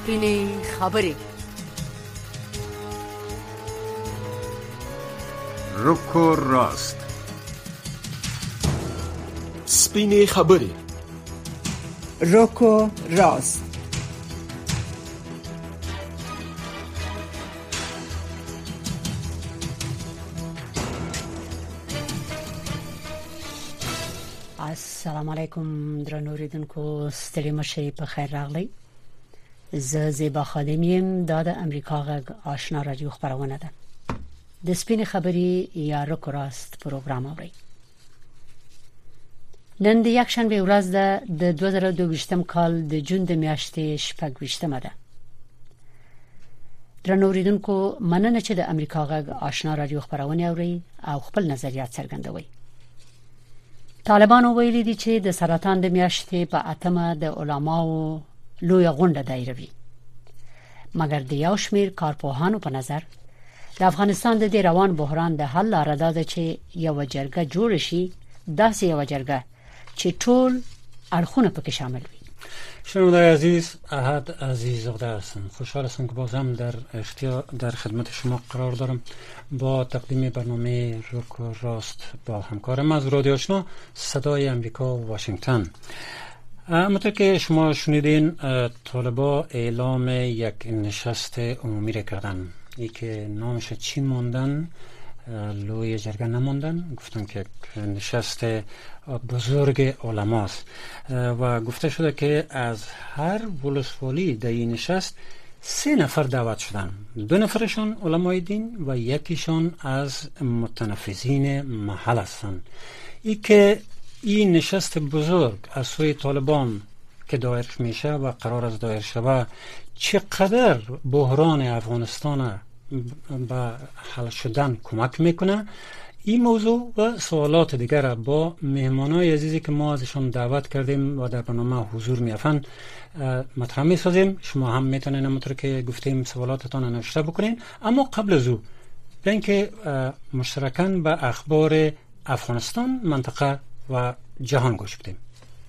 سپینې خبرې. رک و راست. سپینې خبرې. رک و راست. السلام علیکم درنو اوریدونکو، ستړي مشئ، په خیر راغلی. زه زیبا خادم یم. دا د امریکا غږ آشنا رادیو خبرونه ده. د سپینې خبرې یا رک و راست پروګرام اورئ. نن د یکشنبه ورځ ده، د 2022 کال د جون د میاشتې 26مه ده. درنو اوریدونکو، مننه چې د امریکا غږ آشنا رادیو خبرونه اورئ او خپل نظریات څرګندوئ. طالبانو ویلي دي چې د سرطان د میاشتې په 8مه د علماو لوی غونډه دایروي. مګر د یو شمیر کارپوهانو په نظر د افغانستان د روان بحران د حل لاره ده چې یو جرګه جوړ شي، داسې یو جرګه چې ټول اړخونه پکې شامل وي. شنونده‌های عزیز، احد عزیز زاده هستم. خوشحال هستم که بازم در خدمت شما قرار دارم با تقدیم برنامه رک و راست با همکارم از رادیو آشنا صدای امریکا و واشنگتن. همونطور که شما شنیدین، طالبان اعلام یک نشست عمومی را کردن. ای که نامش چی موندن، لوی جرگه نموندن، گفتن که نشست بزرگ علماست و گفته شده که از هر ولسوالی در این نشست 3 نفر دعوت شدن. 2 نفرشون علمای دین و یکیشون از متنفذین محل هستن. ای که این نشست بزرگ از سوی طالبان که دایر میشه و قرار از دایر شود چقدر بحران افغانستان به حل شدن کمک میکنه، این موضوع و سوالات دیگر با مهمانای عزیزی که ما ازشون دعوت کردیم و در برنامه حضور میافن مطرح میسازیم. شما هم میتونین همونطور که گفتیم سوالاتتان نوشته بکنین. اما قبل از او بیاین که مشترکاً به اخبار افغانستان، منطقه و جهان گوش بدیم.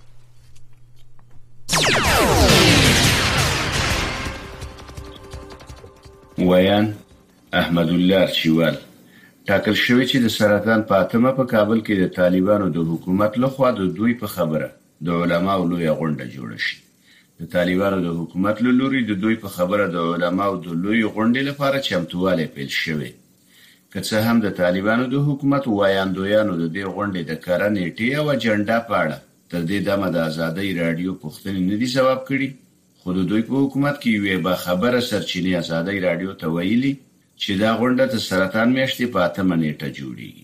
ویان احمد الله ارچیوال ټاکل شوی چې د سرطان په 8مه په کابل کې د طالبانو د حکومت لخوا د دوی په خبره د علماو لوی غونډه جوړه شي. د طالبانو د حکومت له لوري د دوی په خبره د علماو د لوی غونډې لپاره چمتواله پیل شوی. که څه هم د طالبانو د حکومت وایاندویانو د دې غونډې د کاره نیټه او اجنډا په اړه تر دې دمه د ازادۍ رادیو پوښتنې نه دي جواب کړي، خو د دوی په حکومت کې یوه با خبره سرچینې ازادۍ رادیو ته ویلي چې دا غونډه د سرطان میاشتې په 8مه نیټه جوړیږي.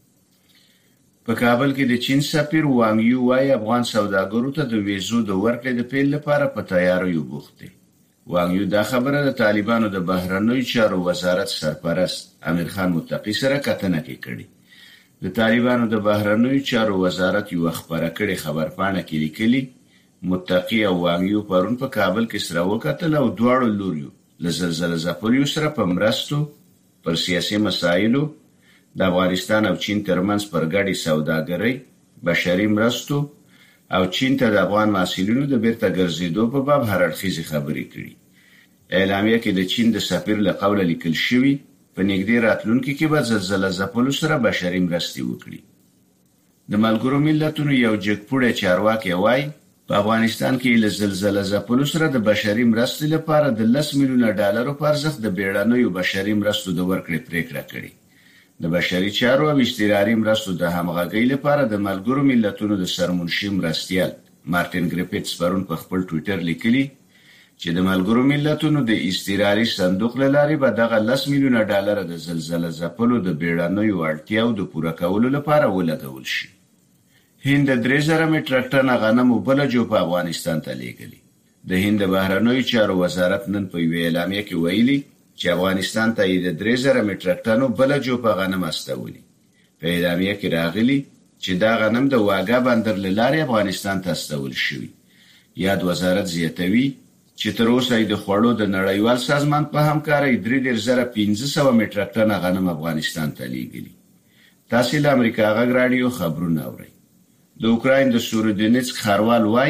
په کابل کې د چین سفیر وانګ یو وايي افغان سوداګرو ته د ویزو د ورکړې د پیل لپاره په تیاریو بوخت دي. وانګ یو دا خبره د طالبانو د بهرنیو چارو وزارت سرپرست امیر خان متقی سره کتنه کې کړې. د طالبانو د بهرنیو چارو وزارت یو خبره کړې خبرپاڼه کې لیکلي متقی او وانګ یو پرون په کابل کې سره وکتل او دواړو لوریو له زلزلې ځپلو سره په مرستو پر سیاسي مسایلو د افغانستان او چین ترمنځ پر ګډي سوداګرۍ، بشري مرستو او چین ته د افغان محصلینو د بیرته ګرځېدو په باب هر اړخیزې خبرې کړي. اعلامیه کې د چین د سفیر له قوله لیکل شوی په نږدې راتلونکي کې به زلزلې ځپلو سره بشري مرستې وکړي. د ملګرو ملتونو یو جګپوړی چارواکي وایي په افغانستان کې له زلزلې ځپلو سره د بشري مرستې لپاره د 10 میلیونه ډالرو په ارزښت د بیړنیو بشري مرستو د ورکړې پریکړه کړې. د بشري چارو او اشتراکي مرستو د همغږۍ لپاره د ملګرو ملتونو د سرمنشي مرستیال مارټین ګریفټس پرون په خپل ټوئیټر لیکلي چې د ملګرو ملتونو د اشتراکي صندوق له لارې به دغه 10 میلیونه ډالر د زلزلې ځپلو د بیړنیو اړتیاو د پوره کولو لپاره ولګول شي. هند 3000 میټریک ټن غنم وبله جو په افغانستان ته لیږلي. د هند بهرنیو چارو وزارت نن په ویل اعلامیه کې ویلي چې افغانستان ته د 3000 میټریک ټن وبله جو په غنم استولي. په اعلامیه کې راغلي چې دا غنم د واګا بندر لارې افغانستان ته استول شوی. یاد وزارت زیاتوي چې تر اوسه د خوړو د نړیوال سازمان په همکارۍ 3500 میټریک ټن غنم افغانستان ته لیږلي. تاسو له امریکا غږ رادیو خبرونه اورئ. د اوکراین د سورودینسک خاروال وای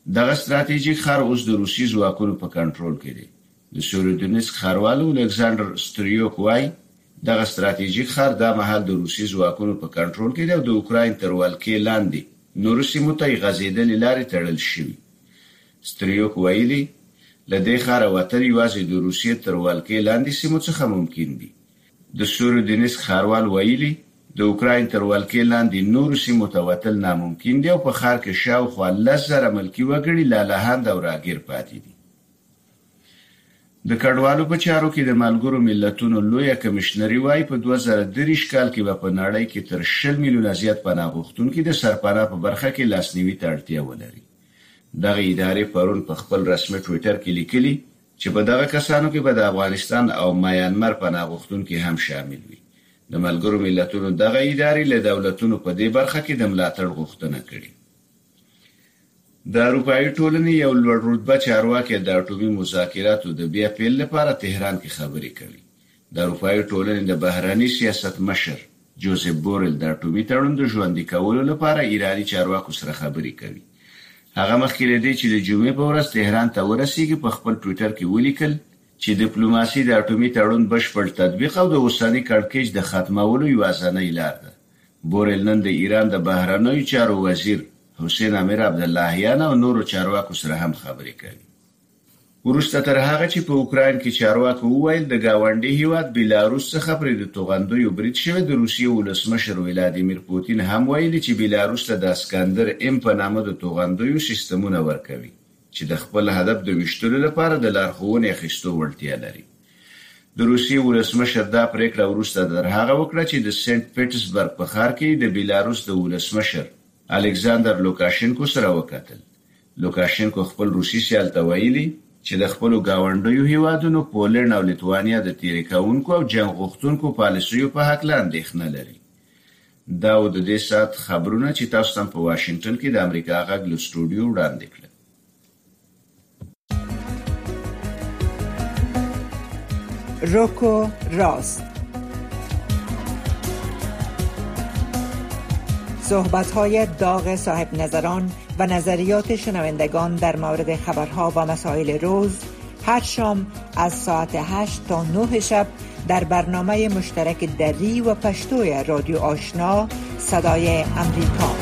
دغه استراتیژیک ښار اوس د روسي ځواکونو په کنټرول کې دی. د سورودونیسک ښاروالو الکساندر ستریوک وایي دغه استراتیژیک ښار دا مهال د روسي ځواکونو په کنټرول کې دی او د اوکراین تر ولکې لاندې نورو سیمو ته یې غځېدلې لارې تړل شوي. ستریوک ویلي له دې ښاره وتل یوازې د روسیې تر ولکې لاندې سیمو څخه ممکن دي. د سورودونیسک ښاروال ویلي د اوکراین تر ولکې لاندې نورو سیمو ته وتل ناممکن دي او په ښار کې شاوخوا 10,000 ملکي وګړي لالهند او راګیر پاتې دي. د کډوالو په چارو کې د ملګرو ملتونو لویه کمشنري وایي په 2023 کال کې به په نړۍ کې تر 20 میلیونه زیات پناه غوښتونکي د سرپناه په برخه کې لاسنیوي ته اړتیا ولري. دغه ادارې پرون په خپل رسمي ټویټر کې لیکلي چې په دغه کسانو کې به د افغانستان او میانمار پناه غوښتونکي هم شامل وي. د ملګرو ملتونو دغه ادارې له دولتونو په دې برخه کې د ملاتړ غوښتنه کړې. د اروپایي ټولنې یو لوړ رتبه چارواکي د اټومي مذاکراتو د بیا پیل لپاره تهران کې خبرې کوي. د اروپایي ټولنې د بهراني سیاست مشر جوزف بورل د اټومي تړون د ژوندي کولو لپاره ایراني چارواکو سره خبرې کوي. هغه مخکې لدی چې د جمعې په ورځ تهران ته ورسیږي په خپل ټویټر کې ولیکل چې ډیپلوماسي د اټومي تړون بشپړ تطبیق او د اوسنۍ کړکېچ د ختمولو یوازینۍ لار ده. بورل نن د ایران د بهرنیو چارو وزیر حسین امیر عبداللهیان او نورو چارواکو سره هم خبرې کوي. وروسته تر هغه چې په اوکراین کې چارواکو وویل د گاونډي هیواد بیلاروس څخه پرې د توغندیو برید شوی، د روسیې ولسمشر ولادیمیر پوتین هم ویلي چې بیلاروس ته د اسکندر ام په نامه د توغندیو سیستمونه ورکوي چې د خپل هدف د ویشتلو لپاره د لارښوونې اخیستو وړتیا لري. د روسیې ولسمشر دا پریکړه وروسته تر هغه وکړه چې د سنت پیټرزبرګ په ښار کې د بیلاروس د ولسمشر الکساندر لوکاشینکو سره وکتل. لوکاشینکو خپل روسي سیال ته ویلي چې د خپل گاونډیو هیوادونو پولند او لیتوانیا د تیری کونکو او جنگ غوښتونکو پالیسیو په حق اندېښنه لري. دا د دې سات خبرونه چې تاسو هم په واشنگټن کې د امریکا غږ له سټوډیو وړاندې کړل. روکو راست، صحبت‌های داغ صاحب نظران و نظریات شنوندگان در مورد خبرها و مسائل روز هر شام از ساعت 8 تا 9 شب در برنامه مشترک دری و پشتوی رادیو آشنا صدای امریکا.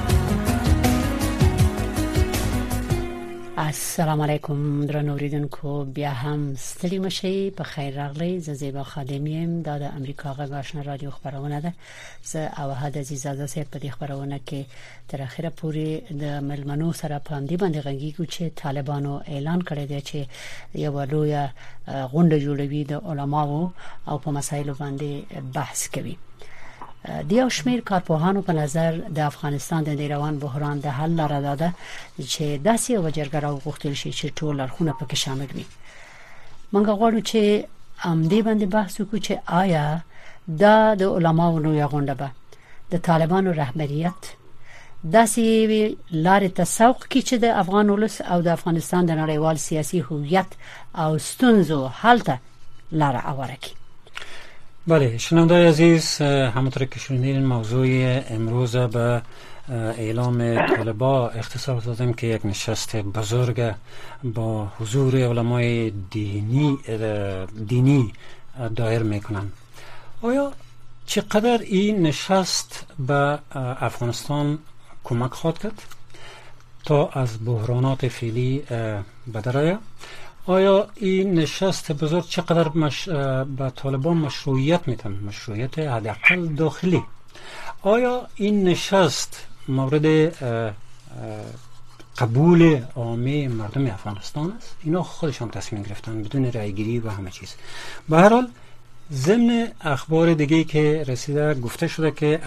السلام علیکم درنو اوریدونکو، بیا هم ستړي مشئ، په خیر راغلی. زه زیبا خادمی یم، دا د امریکا غږ آشنا رادیو خبرونه ده. زه او حد عزیزاده صاحب په دې خبرونه کې تر اخره پورې د ملمنو سره په دې باندې غږیږو چې طالبانو اعلان کړی دی چې یو لوی غونډه جوړوي د علماو او په مسایلو باندې بحث کوي. د یو شمېر کارپوهانو په نظر د افغانستان د روان بحران د حل لاره ده چې داسې یو جرګه راوغوښتل شي چې ټول اړخونه پکې شامل وي. موږ غواړو چې دې باندې بحث وکړو چې آیا دا د علماو لویه غونډه به د طالبانو رهبریت داسې لارې ته سوق کړي چې د افغان ولس او د افغانستان د نړیوال سیاسي هویت او ستونزو حل ته لاره هواره کړي. بله شنوندای عزیز، همونطور که شنیدین موضوع امروز به اعلام طالبا اختصاص دادیم که یک نشست بزرگ با حضور علمای دینی دایر میکنن. آیا چقدر این نشست به افغانستان کمک خواهد کرد تا از بحرانات فعلی بدرآید؟ آیا این نشست بزرگ چقدر به طالبان مشروعیت میتن، مشروعیت حداقل داخلی؟ آیا این نشست مورد قبول عامه مردم افغانستان است؟ اینا خودشان تصمیم گرفتن بدون رأی گیری و همه چیز. به هر حال ضمن اخبار دیگه که رسیده گفته شده که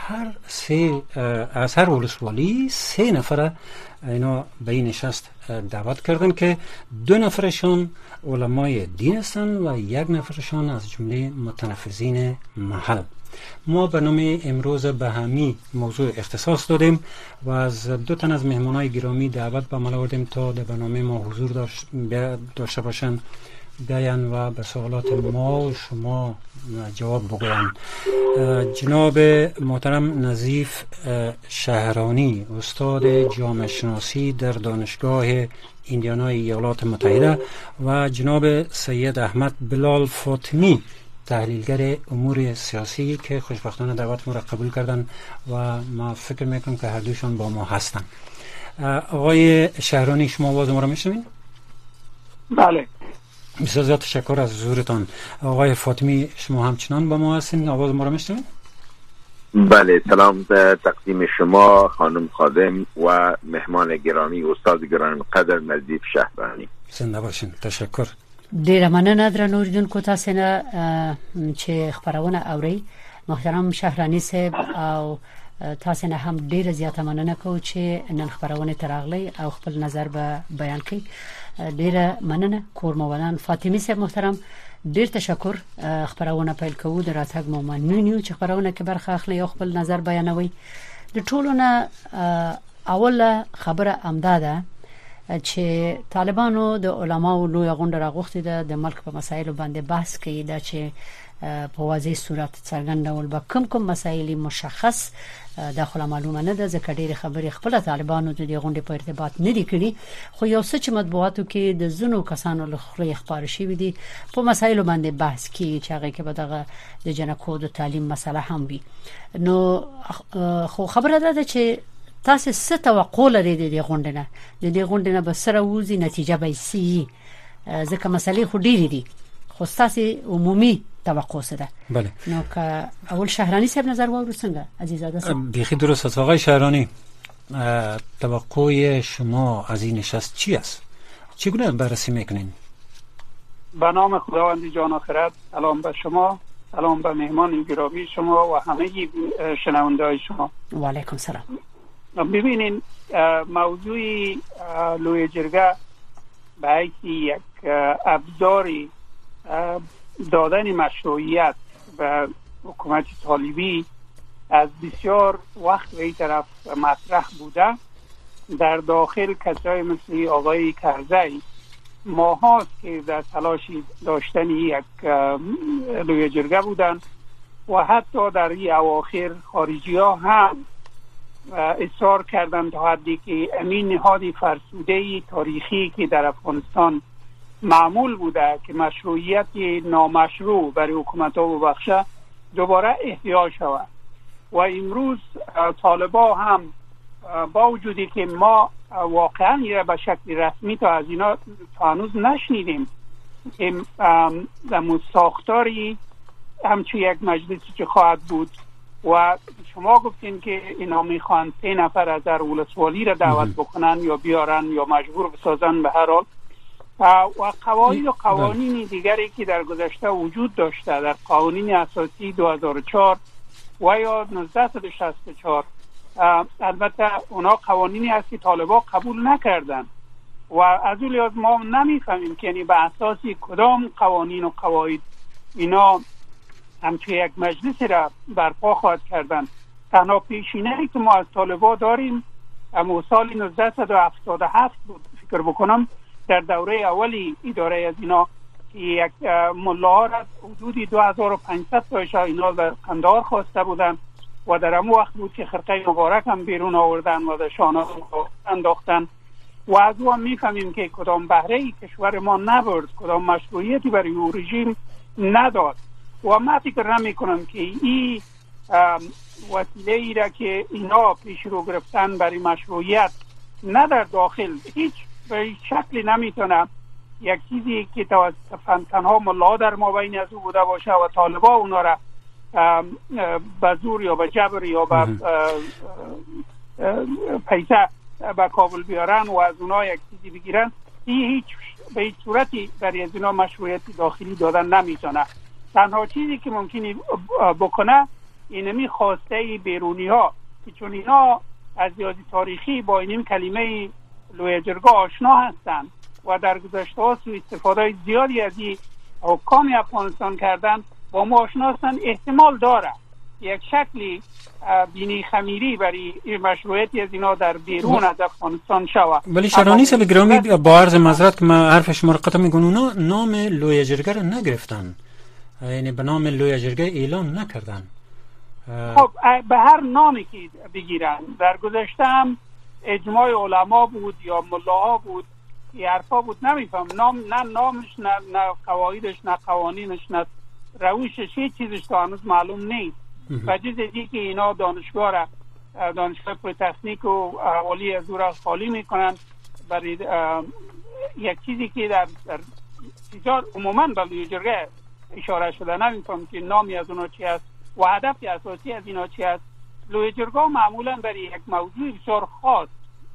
از هر ولسوالی 3 نفر اینا به این نشست دعوت کردن که 2 نفرشان علمای دین هستند و 1 نفرشان از جمله متنفذین محل. ما برنامه امروز به همین موضوع اختصاص دادیم و از 2 تن از مهمانای گرامی دعوت به عمل آوردیم تا در برنامه ما حضور داشته باشند. بیاین و به سوالات ما و شما جواب بگوین. جناب محترم نظیف شهرانی، استاد جامعه شناسی در دانشگاه ایندیانای ایالات متحده، و جناب سید احمد بلال فاطمی، تحلیلگر امور سیاسی که خوشبختانه دعوت ما را قبول کردن و ما فکر میکنم که هر دوشان با ما هستن. آقای شهرانی، شما آواز ما را میشنوین؟ بله. بسیار زیاد تشکر از حضورتان. آقای فاطمی، شما همچنان با ما هستین؟ آواز ما را میشنوین؟ بله، سلام تقدیم شما خانم خادم و مهمان گرامی استاد گرامی قدر نظیف شهرانی. زنده باشین. تشکر. ډیره مننه درنو اوریدونکو، تاسو نه چې خبرونه اوري. محترم شهرانی صاحب او تاسو نه هم ډیره زیاته مننه کوم چې نن خبرونه تراغلي او خپل نظر به بیان کړي. ډیره مننه کورموالان. فاطمی صاحب محترم، ډیر تشکر. خبرونه پیل کوو، د راتګ مو مننه چې خبرونه کې برخه اخلي او خپل نظر بیانوي. د ټولونه اوله خبره امداده چې طالبانو د علماو لوی غونډه راغوښتي ده د ملک په مسایلو باندې بحث کوي، دا چې په واضح صورت څرګند ډول به کوم مسایل مشخص داخله معلومه نه ده، ځکه ډېر خبرې خپل طالبانو د دې غونډې په ارتباط نه دي کړي، خو یو څه چې مطبوعاتو کې د زونو کسانو له خولې خبرې شوې دي په مسایلو باندې بحث کوي چې هغه کې به دغه د جنکو د تعلیم مسله هم وي. نو خو خبره ده چې تاسو څه توقع لرئ د دې غونډې نه؟ د دې غونډې نه به سره وځي، نتیجه به سي، ځکه مسلې خو ډېرې دي، خو تاسو عمومي توقع څه ده؟ بله. نو که اول شهرانی صاحب نظر واورو څنګه عزیزاده صاحب؟ بیخی درست است. آقای شهرانی، توقع شما از این نشست چی است؟ چگونه بررسی میکنین؟ به نام خداوند جان و خرد، سلام به شما، سلام به مهمان گرامی شما و همه شنونده‌های شما. و علیکم سلام. ببینین، موضوع لوی جرگه به حیث یک ابزاری دادن مشروعیت به حکومت طالبی از بسیار وقت به این طرف مطرح بوده. در داخل کسای مثل آقای کرزی ماهاست که در تلاش داشتن یک لوی جرگه بودن و حتی در این اواخر خارجی ها هم اصرار کردند تا حدی که امین نهاد فرسوده تاریخی که در افغانستان معمول بوده که مشروعیت نامشروع برای حکومت ها ببخشه دوباره احیا شود. و امروز طالبا هم با وجودی که ما واقعا به شکل رسمی تا از اینا تا هنوز نشنیدیم که در ساختاری همچون یک مجلسی که خواهد بود و شما گفتین که اینا میخوان 3 نفر از در ولسوالی را دعوت بکنن یا بیارن یا مجبور بسازن، به هر حال و قواعد و قوانین دیگری که در گذشته وجود داشته در قوانین اساسی 2004 و یا 1964. البته اونا قوانینی هست که طالبا قبول نکردن و از اون لحاظ ما نمیفهمیم که یعنی به اساسی کدام قوانین و قواعد اینا همچون یک مجلسی را برپا خواهد کردن. تنها پیشینه‌ای که ما از طالبا داریم اما سال 1977 بود فکر بکنم، در دوره اولی اداره از اینا که یک ملاها را حدودی 2500 تایشا اینا در قندهار خواسته بودن و در همون وقت بود که خرقه مبارک هم بیرون آوردن و در شانه انداختن و از او هم میفهمیم که کدام بهره ای کشور ما نبرد، کدام مشروعیتی برای او رژیم نداد. و من فکر نمی کنم که این وسیله ای را که اینا پیش رو گرفتن برای مشروعیت نه در داخل هیچ به هیچ شکلی نمیتونه یک چیزی که تنها ملا در مابین از او بوده باشه و طالبا اونا را به زور یا به جبر یا به پیسه به کابل بیارن و از اونا یک چیزی بگیرن، هیچ به هیچ صورتی برای از اینا مشروعیت داخلی دادن نمیتونه. تنها چیزی که ممکنی بکنه اینمی خواسته بیرونی ها که چون اینا از لحاظ تاریخی با این کلمه لوی جرگه آشنا هستند و در گذشته ها سوء استفاده زیادی از این حکام افغانستان کردن با ما آشنا هستند، احتمال داره یک شکلی بینی خمیری برای مشروعیت از اینا در بیرون از افغانستان شود. ولی شهرانی صاحب گرامی با عرض معذرت که من حرف شما را قطع میکنم، اونا نام لوی جرگه را نگرفتن، یعنی به نام لوی جرگه اعلان نکردن. خب به هر نامی که بگیرن، در گذشته هم اجماع علما بود یا ملاها بود، این حرفا بود، نمیفهم نه نامش نه قواعدش نه قوانینش نه روشش هیچ چیزش تا هنوز معلوم نیست. و جز دیگه که اینا دانشگاه پلی‌تکنیک و اولی از او خالی میکنن برای یک چیزی که در تجار عموما به لوی جرگه اشاره شده، نمیفهم که نامی از اونا چی است و هدف اساسی از اینا چی است. لوی جرگه معمولا برای یک موضوع بسیار خاص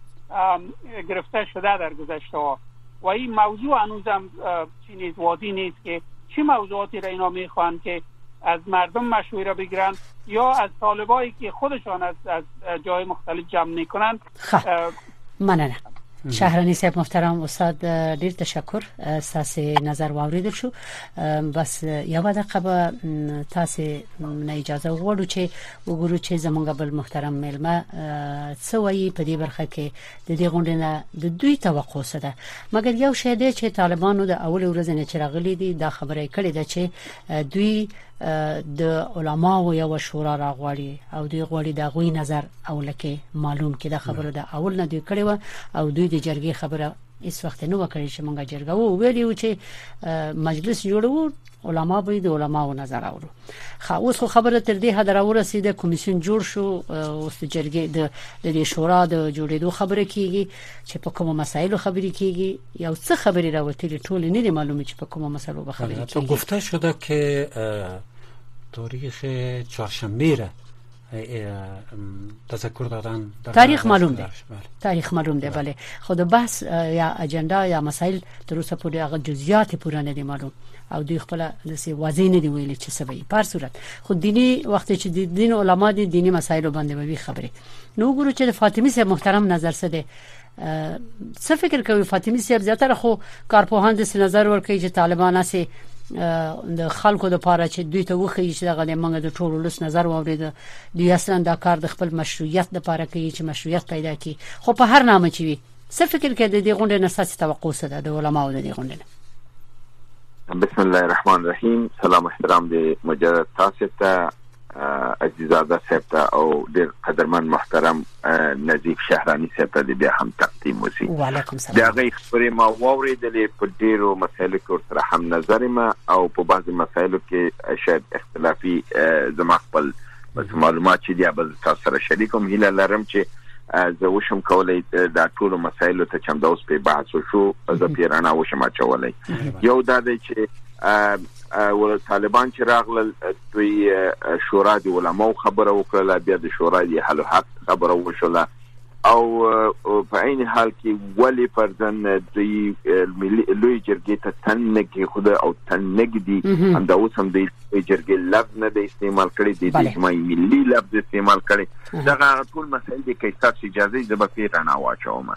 گرفته شده در گذشته ها و این موضوع هنوزم چیز واضح نیست که چه موضوعاتی را اینا میخوان که از مردم مشوره بگیرن یا از طالبایی که خودشان از جای مختلف جمع میکنن. مننه. شهرانی صاحب محترم، استاد ډیر تشکر، تاسو نظر واوریدل شو. بس یو دقیقه به تاسو نه اجازه وغواړو چې وګورو چې زمونږ بل محترم میلمه څه وایي په دې برخه کې د دې غونډې نه د دوی توقع څه ده. مګر یو شی دی چې طالبانو د اول ورځې نه چې راغلي دي دا خبره کړې ده چې دوی د علماو یو شورا راغواړي او دوی غواړي د غوي نظر او لکه معلوم کې دا خبره ده اول نه دوی کړې و او دوی د جرګې خبره اس وخت نو وکړي چې مونږه جرګه وو ویلو چې مجلس جوړو علما به د علماو نظر اورو. خو اوس خبره تر دې حد راورسیده، کمیسیون جوړ شو، اوس د جرګې د شورا د جوړېدو خبره کیږي چې په کومو مسایلو خبرې کیږي، یو څه خبرې راوتلې ټول نه دي معلومه چې په کومو مسایلو به خبرې کیږي. گفته شده که تاریخ چهارشنبه را تذکر دادن، تاریخ معلوم ده، تاریخ معلوم ده، بله. خود بحث یا اجندا یا مسائل تر اوسه پورې هغه جزئیات پورې نه دي معلوم او دوی خپل لسی واضح نه دی ویلي چې څه وي. په صورت خو دینی وخت چې دین علما دي دینی مسایل باندې وی خبره. نو ګورو چې فاطمی صاحب محترم نظر څه ده، څه فکر کوي فاطمی صاحب؟ زیاتره خو کارپوهان د نظر ورکوي چې طالبان سي د خلکو د پاره چې دوی ته وخی چې دغه منګه د ټولو لس نظر واورید، دوی اصلا دا کار د خپل مشروعیت د پاره کوي چې مشروعیت پیدا کړي. خو په هر نامه چی وي څه فکر کوي د دې غونډې نه ساسي توقع څه ده د علماو د دې غونډې؟ بسم الله الرحمن الرحیم. سلام احترام د مجرد تاسو ته عزیزاده صاحب ته او ډیر قدرمن محترم نظیف شهرانی صاحب ته بیا هم تقدیم وسی. وعلیکم السلام. دا غي خبرې ما واوریدلې په ډیرو مسایلو کې سره هم نظر ما او په بعضی مسایلو کې شاید اختلافي زما خپل معلومات چې دی به تاسو سره شریکوم. هیله لرم چې زه وشم کولای دا ټول مسایلو ته چې د اوس په بحث شو زه پیرانه وشم اچولای. یو دا دی چې ول طالبان چې راغلل دوی شورا د علماو خبره وکړه، بیا د شورا د حل حق خبره وشوله او په عین حال کې ولی فرزن دوی لوی جرګې ته تنګي خدا او تنګدي هم دا اوس هم د جرګې لفظ نه د استعمال کړي د اجتماعي ملي لفظ استعمال کړي. دا ټول مسایل د کیسات اجازه د بفیرانه واچوم.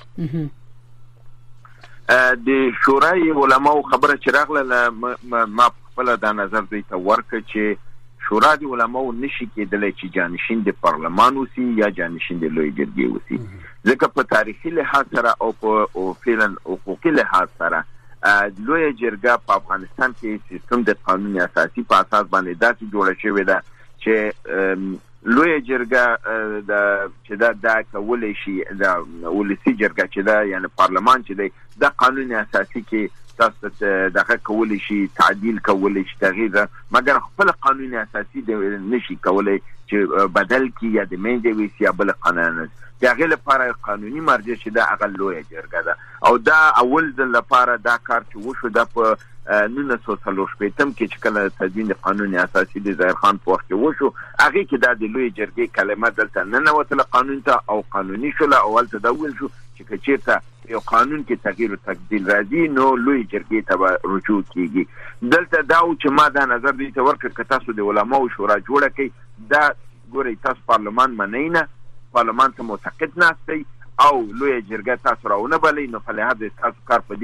د شورای علماو خبره چې راغله ما خپل د نظر دوی ته ورکړ چې شورا د علماو نشي کېدلی چې جانشین د پارلمان وسی یا جانشین د لوی جرګې وسی، ځکه په تاریخي لحاظ سره او په فعلا حقوقي لحاظ سره لوی جرګه په افغانستان کې سیستم د قانون اساسي په اساس باندې داسې جوړه شوې ده چې لوی جرګه دا کولای شي د ولسی جرګه چې دا یعنی پارلمان چې دی د قانون اساسي کې تاسو دغه کولای شي تعدیل کولای شي تغییر، مګر خپل قانون اساسي د نشي کولای چې بدل کی یا د منځ وي یا بل قانون دغه لپاره قانوني مرجع چې دا هغه لوی جرګه ده او دا اول ځل لپاره دا کار چې وشو د په 1930 کې چې کله تدوین قانون اساسي د ظاهر خان په وخت کې وشو، هغه کې د لوی جرګې کلمه دلته نه نوتله قانون ته او قانوني شول او ولته دا ویل شو چې چیرته یو قانون کې تغییر او تبديل راځي نو لوی جرګې ته رجوع کیږي. دلته دا چې ما دا نظر دي ته ورکړ ک تاسو د علماو شورا جوړه کړئ، دا ګوري تاسو پارلمان منئ نه، پارلمان ته معتقد نهستی او لوی جرګه تاسو راونه بلې نو په لحاظ تاسو کار په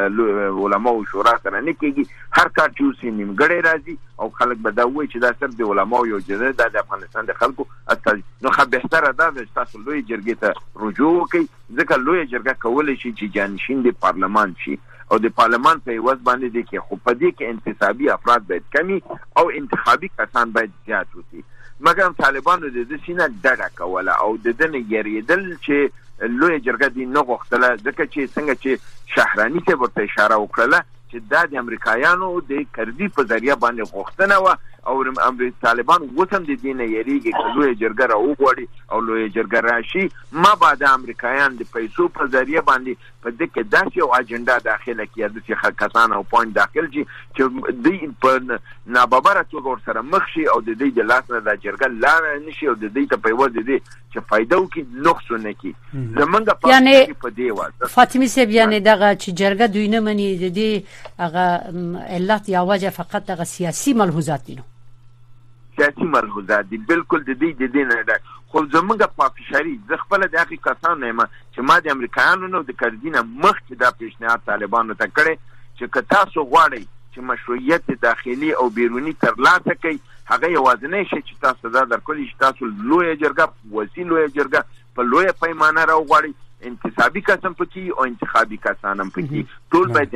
دې علماء او شورا سره نه کېږي. هر کار چې اوسې نیمګړی راځي او خلک به دا وایي چې دا صرف د علماء یو جرګه د افغانستان د خلکو استازي. نو خو بهتره ده چې تاسو لوی جرګې ته رجوع وکړئ، ځکه لوی جرګه کولی شي چې جانشین د پارلمان شي او د پارلمان په عوض باندې دي کې خو په دې کې انتصابي افراد باید کمی او انتخابي کسان باید زیات وي. مګر طالبانو د دې سینه ډډه کوله او د دې نه یریدل چې لوی جرګه دې نه غوښتله، ځکه چې څنګه چې شهراني ته ورته اشاره وکړه چې دا د امریکایانو د کردي په ذریعہ باندې غوښتنه و او طالبان وسم د دې نه یریږي چې لوی جرګه راوغوړي او لوی جرګه راشي. ما بعد امریکایان د پیسو په ذریعہ باندې په دې کې داسې یو اجنډا داخله کړي د کسان او پوینټ داخل شي چې دوی په ناببره توګه ورسره مخ شي او د دې د لاس نه د جرګه لاره نشي او د دې ته په وجه دي چې فائدہ وکړي نقص نه کوي. زمونږ یعنی په دې واسطه فاطمه صاحب یعنی دغه چې جرګه دوی نه مني د دې هغه علت یا وجه فقط دغه سیاسي ملحوظات دي. سیاسي ملحوظات دي بالکل د دې نه ده. خو زمونږ په فشاري ز خپل د اخی کسان نه چې ما د امریکایانو نو د کردینه مخکې د پیشنهاد طالبانو ته کړي چې که تاسو غواړئ چې مشروعیت داخلي او بیرونی ترلاسه کړئ هغه یوازینی شی چې تاسو دا درکولئ چې تاسو لوی جرګه وسیله جرګه په لوی پیمانه راوغواړئ، انتصابي کسان پکې او انتخابي کسان هم پکې، ټول باید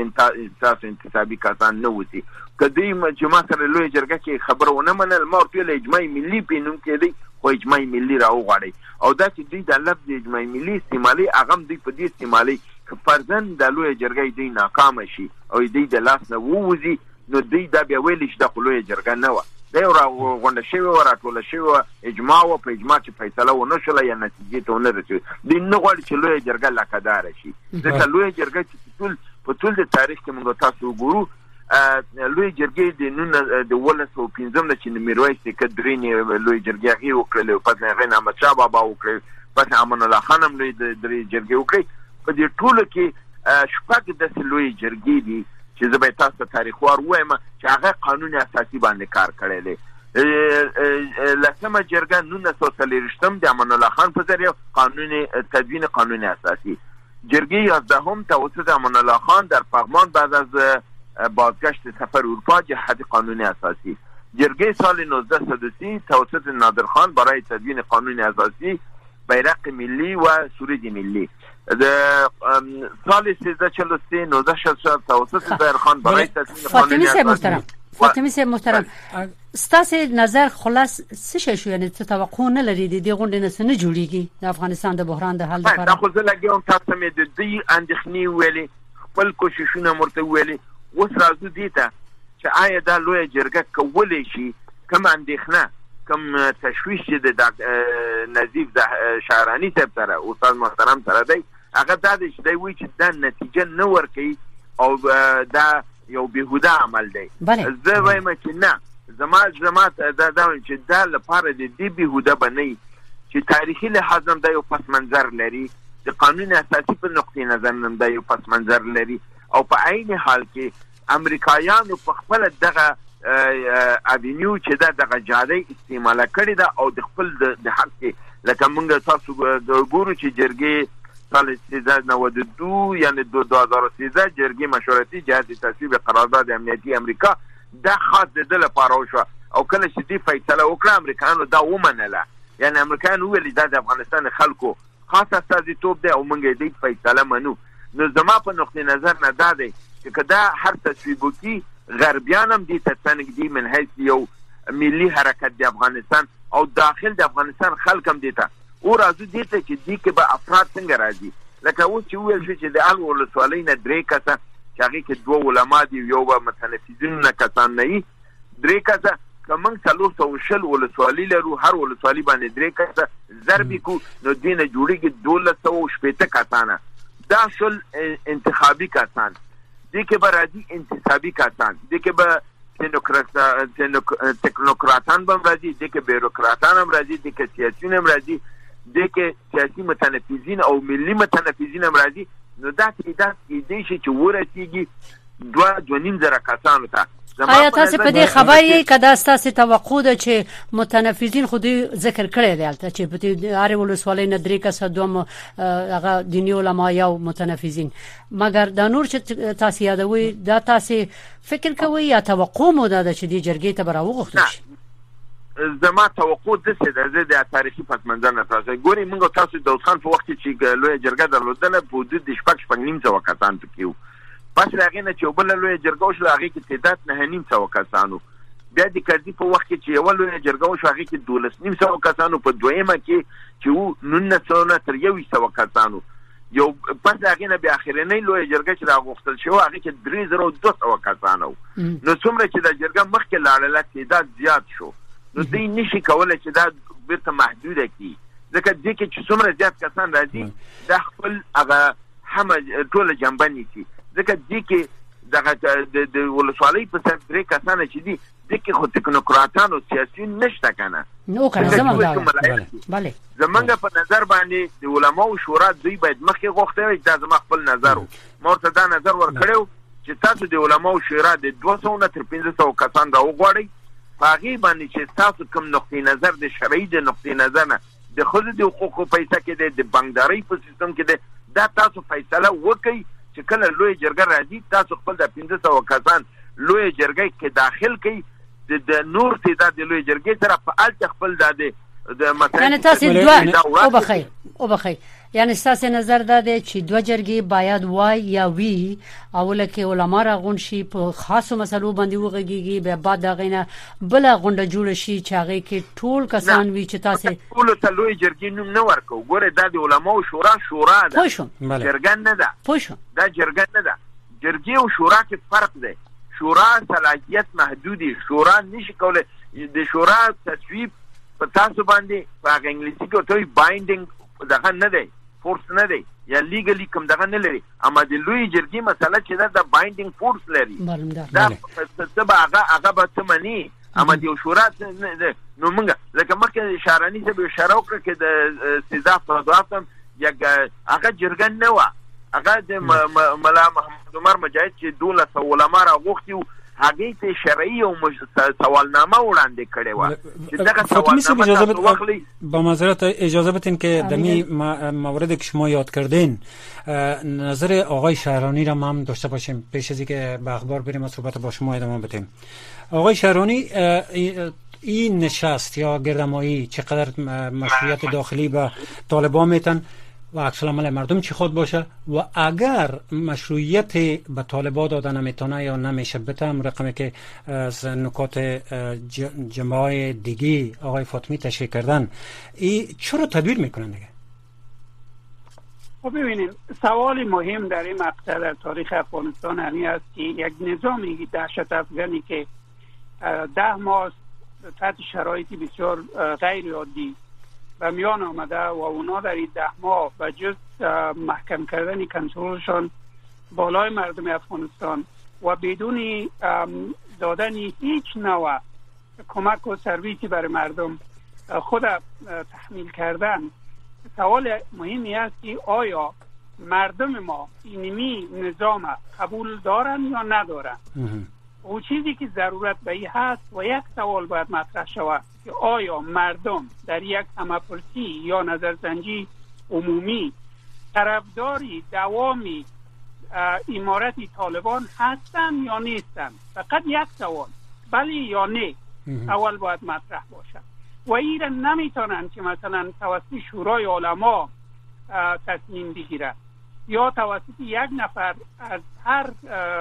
انتصابي کسان نه وسی. کدی مجمع سره لوی جرګه کې خبرونه منل ما ورته اجماع ملي پینوم کېدی خو اجماع ملي راوغواړي او دا چې دوی د لفظ اجماع ملي استعمالي اغم دوی په دې استعمالي ک فرضاً د لوی جرګې دوی ناکام شي او دوی د لاس نه ووزي نو دوی دا بیا ویل چې د لوی جرګه نه و دا غونډه شوی و راټول شوی اجماع او په اجماع چې فیصله ونه شول یا نتیجه ته ونه رسید دوی نه غواړي چې لوی جرګه لکدار شي. ځکه لوی جرګه چې په ټول د تاریخ کې موږ تاسو ګورو لوی جرګې د نن د 1915 چې میرویس نیکه درې لوی جرګې هغه وکړل، پس هغه احمد شاه بابا وکړ، پس امان الله خان هم لوی درې جرګې وکړي. په دې ټولو کې شپږ د لوی جرګې دي چې زه به تاسو ته تاریخ وار وایم چې هغه قانون اساسي باندې کار کړی دی. لسمه جرګه 1930 د امان الله خان په ذریعه قانون تدوین قانون اساسي، جرګه 11 توسط امان الله خان در پغمان بعد از بازگشت سفر اروپا جهت قانون اساسی، جرگه سال 1930 توسط نادرخان برای تدوین قانون اساسی، بیرق ملی و سرود ملی. سال 1343 1964 توسط ظاهرخان برای تدوین قانون اساسی. فاطمه صاحب محترم ستاسو نظر خلاص څه شو، یعنی څه توقع نه لري د دې غونډې نه جوړیږي د افغانستان د بحران د حل لپاره؟ دا خو زه لګیام تاسو مې د دې اندېښنې ویلې، خپل کوششونه مرته ویلې، اوس راځو دې ته چې آیا دا لوی جرګه کولی شي کوم اندېښنه کوم تشویش چې د نظیف شهراني صاحب سره استاد محترم سره دی هغه دا دی چې دی وایي چې دا نتیجه نه ورکوي او دا یو بهوده عمل دی. زه وایم چې نه، زما دا چې دا لپاره د دې بهوده بنئ چې تاریخي لحاظ هم دا یو پس منظر لري، د قانون اساسي په نقطې نظر هم دا یو پس منظر لري او په عین حال کې امریکایانو په خپل دغه اډینیو چې دغه جادي استعمال کړی دا او د خپل د حق کې لکه موږ تاسو ګورو چې جرګې سال 1392 یعنی 2013 جرګې مشورتي جهت تصویب قرارداد امنیتي امریکا دا خاص د لپاره وشو او کله چې دی فیصله وکړه امریکایانو دا ومنله، یعنی امریکایانو ویل دا د افغانستان خلکو خاص استازیتوب دی او موږ دې فیصله منو. نو زما په نقطه نظر نه دا دی چې کدا هر تصویب وکي غربیان هم دې ته څنګه دی من حیث یو ملي حرکت د افغانستان او داخل د افغانستان خلک هم دې ته او راځو دې ته چې دې کې به افراد څنګه راځي. لکه اوس چې ویل شو چې د ال ولسوالۍ نه درې کسه چې هغه کې دوه علما دي یو به متنفذین نه کسان نه وي، درې کسه کمن 300 ولسوالۍ لرو، هر ولسوالۍ باندې درې کسه ضرب کو نو دینه جوړیږي 1280 کسانه. دا شل انتخابي کسان دي کې به راځي، انتصابي کسان دي کې به تکنوکراتان هم راځي، دي کې بیروکراتان هم راځي، دي کې سیاسيون هم راځي، دي کې سیاسي متنفذین او ملي متنفذین هم راځي. نو دا تعداد دې شي چې ورسیږي 2.5 زره کسانو ته آیا تاسو په دې خبرې کدا تاسو توقع ده چې متنفذین خودي ذکر کړی دی چې په دې هر ولسوالۍ نه درې کس دوم هغه دیني علما یا متنفذین مګر د نور چې تاسو یادوي دا تاسو فکر کوي یا توقع مو ده چې دې جرګې ته براوغښتل شي؟ زما توقع د څه ده د تاریخي پس منځ نه تاسو ګوري موږ تاسو د اوسخان په وخت کې لوی جرګه درلودله په حدود د شپږ نیم سو کسان پکې پس هغه نه چې بل لوی جرګه شو هغه کې تعداد نه نیم سو کسانو بیا د کړدي په وخت کې چې یو لوی جرګه شو هغه کې 12 نیم سو کسانو په دویمه کې چې 1900 تر 100 کسانو یو پس هغه نه بیا اخرنۍ لوی جرګه چې راغوښتل شو هغه کې 3200 کسانو نو څومره چې د جرګه مخکې لاړه تعداد زیات شو نو دوی نشي کولای چې دا بیرته محدوده کړي ځکه دې کې چې څومره زیات کسان راځي د خپل هغه هم ټول جنبه نیسي ځکه دې کې د ولسوالۍ په سر درې کسان چې دي دې کې خو تکنوکراتان او سیاسيون نشته کنه نو کنه زمونږ په نظر باندې د علماو شورا دوی باید مخکې غوښتل وي دا زما خپل نظر و مورته دا نظر ورکړو چې تاسو د علماو شورا د 200 نه تر 500 کسان راوغواړئ باغی باندې چې تاسو کوم نقطې نظر د شرعي د نقطې نظر نه د خود د حقوقو پیسې کې د بانکداري په سیستم کې دا تاسو فیصله وکړئ چې کله لوی جرګه راځي تاسو خپل د 500 کسان لوی جرګه کې داخل کړئ د نور تعداد د لوی جرګې سره په الټ خپل د مثلا یعنی تاسو دوه او بخیر یعنی تاسو نظر داده چې دوه جرګې باید وای یا وی اوله کې علما راغون شي په خاصو مسلو باندې وغږیږي به بعد دغه بل غونډه جوړ شي چې هغه کې ټول کسان وی چې تاسو ټول ته لوی جرګې نوم نه ورکو ګوره د علماو شورا ده جرګه نه ده دا جرګه نه ده جرګې او شورا کې فرق دی شورا صلاحیت محدودي شورا نشي کولای د شورا تصویب په تاسو باندې په انګلیسي کې ته بایندینګ دغه نه دی فورس نه دی یا لیګلی کوم دغه نه لري اما د لوی جرګې مسله چې دا د بایندینګ فورس لري دا څه هغه به څه مني اما د شورا نو موږ لکه مخکې شارانی څه به اشاره وکړه چې د سزا فرضاتم هغه جرګه نه و هغه د ملا محمد عمر مجاهد چې 12 علما راغوښتي هغه ته شرعي او سوالنامه وړاندې کړې و چې دغه سوالنامه واخلي با معذرت اجازه بدین که دمی موردی که شما یاد کردین نظر آقای شهرانی را هم داشته باشیم پیش از اینکه به اخبار بریم و صحبت با شما ادامه بدیم. آقای شهرانی این نشست یا گردمایی چقدر مشروعیت داخلی به طالبان میتن و عکس العمل مردم چی خود باشه و اگر مشروعیت به طالبان داده نمیتونه یا نمیشه بتم رقمی که از نکات جماعه دیگی آقای فاطمی تشریح کردن ای چرا تدبیر میکنن دیگه؟ خب ببینید سوال مهم در این مقطع در تاریخ افغانستان همی است که یک نظامی دهشت افغانی که 10 ماه تحت شرایطی بسیار غیر عادی و میان آمده و اونا در این 10 ماه و جز محکم کردن کنترلشان بالای مردم افغانستان و بدون دادن هیچ نوع کمک و سرویسی برای مردم خود تحمیل کردن سوال مهمی است که آیا مردم ما اینمی نظام قبول دارن یا ندارن او چیزی که ضرورت به این هست و یک سوال باید مطرح شود که آیا مردم در یک همه‌پرسی یا نظرسنجی عمومی طرفداری دوامی امارت طالبان هستن یا نیستن فقط یک سوال بله یا نه سوال باید مطرح باشد و این را نمیتونن که مثلا توسط شورای علما تصمیم بگیرن یا توسط یک نفر از هر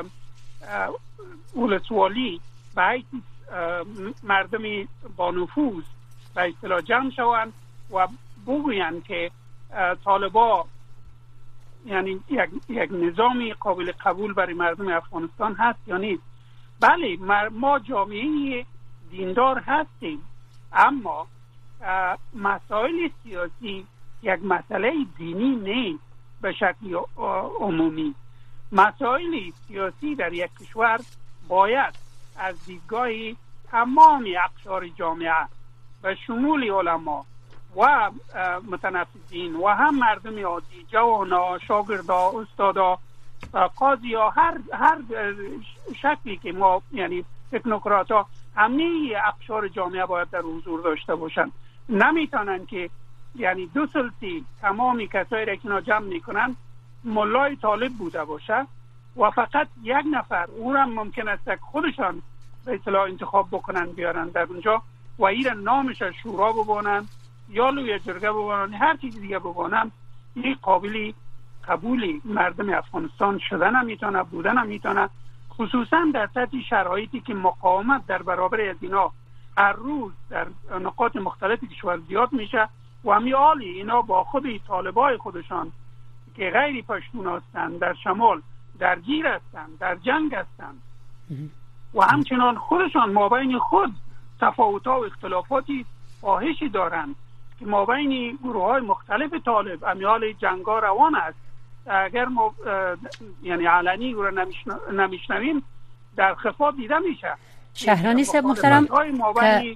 ولسوالی به حیث مردم با نفوذ به اصطلاح جمع شوند و بگویند که طالبان یعنی یک نظامی قابل قبول برای مردم افغانستان هست یا نیست. بله ما جامعه دیندار هستیم اما مسائل سیاسی یک مسئله دینی نیست به شکل عمومی. مسائل سیاسی در یک کشور باید از دیدگاه تمام اقشار جامعه به شمول علما و متنفذین و هم مردم عادی جوانا شاگردا استادا قاضی ها هر شکلی که ما یعنی تکنوکرات‌ها، همه اقشار جامعه باید در حضور داشته باشند. نمیتونن که یعنی 2 ثلثی تمامی کسایی را که اینا جمع میکنن ملای طالب بوده باشه و فقط یک نفر او را ممکن است که خودشان به اصطلاح انتخاب بکنن بیارن در اونجا و این نامش شورا ببانن یا لوی جرگه ببانن، هر چیز دیگه ببانن، این قابلی قبولی مردم افغانستان شدن نمیتونه، بودن نمیتونه، خصوصا در سطح شرایطی که مقاومت در برابر از اینا هر روز در نقاط مختلف کشور زیاد میشه و همیالی اینا با خود طالبای خودشان که غیر پشتون هستند در شمال درگیر هستند، در جنگ هستند و همچنان خودشان مابین خود تفاوت‌ها و اختلافاتی فاحشی دارند که مابین گروه‌های مختلف طالب همیال جنگ‌ها روان است. اگر ما یعنی علنی رو نمیشنویم در خفا دیده میشه. شهرانی صاحب محترم مابین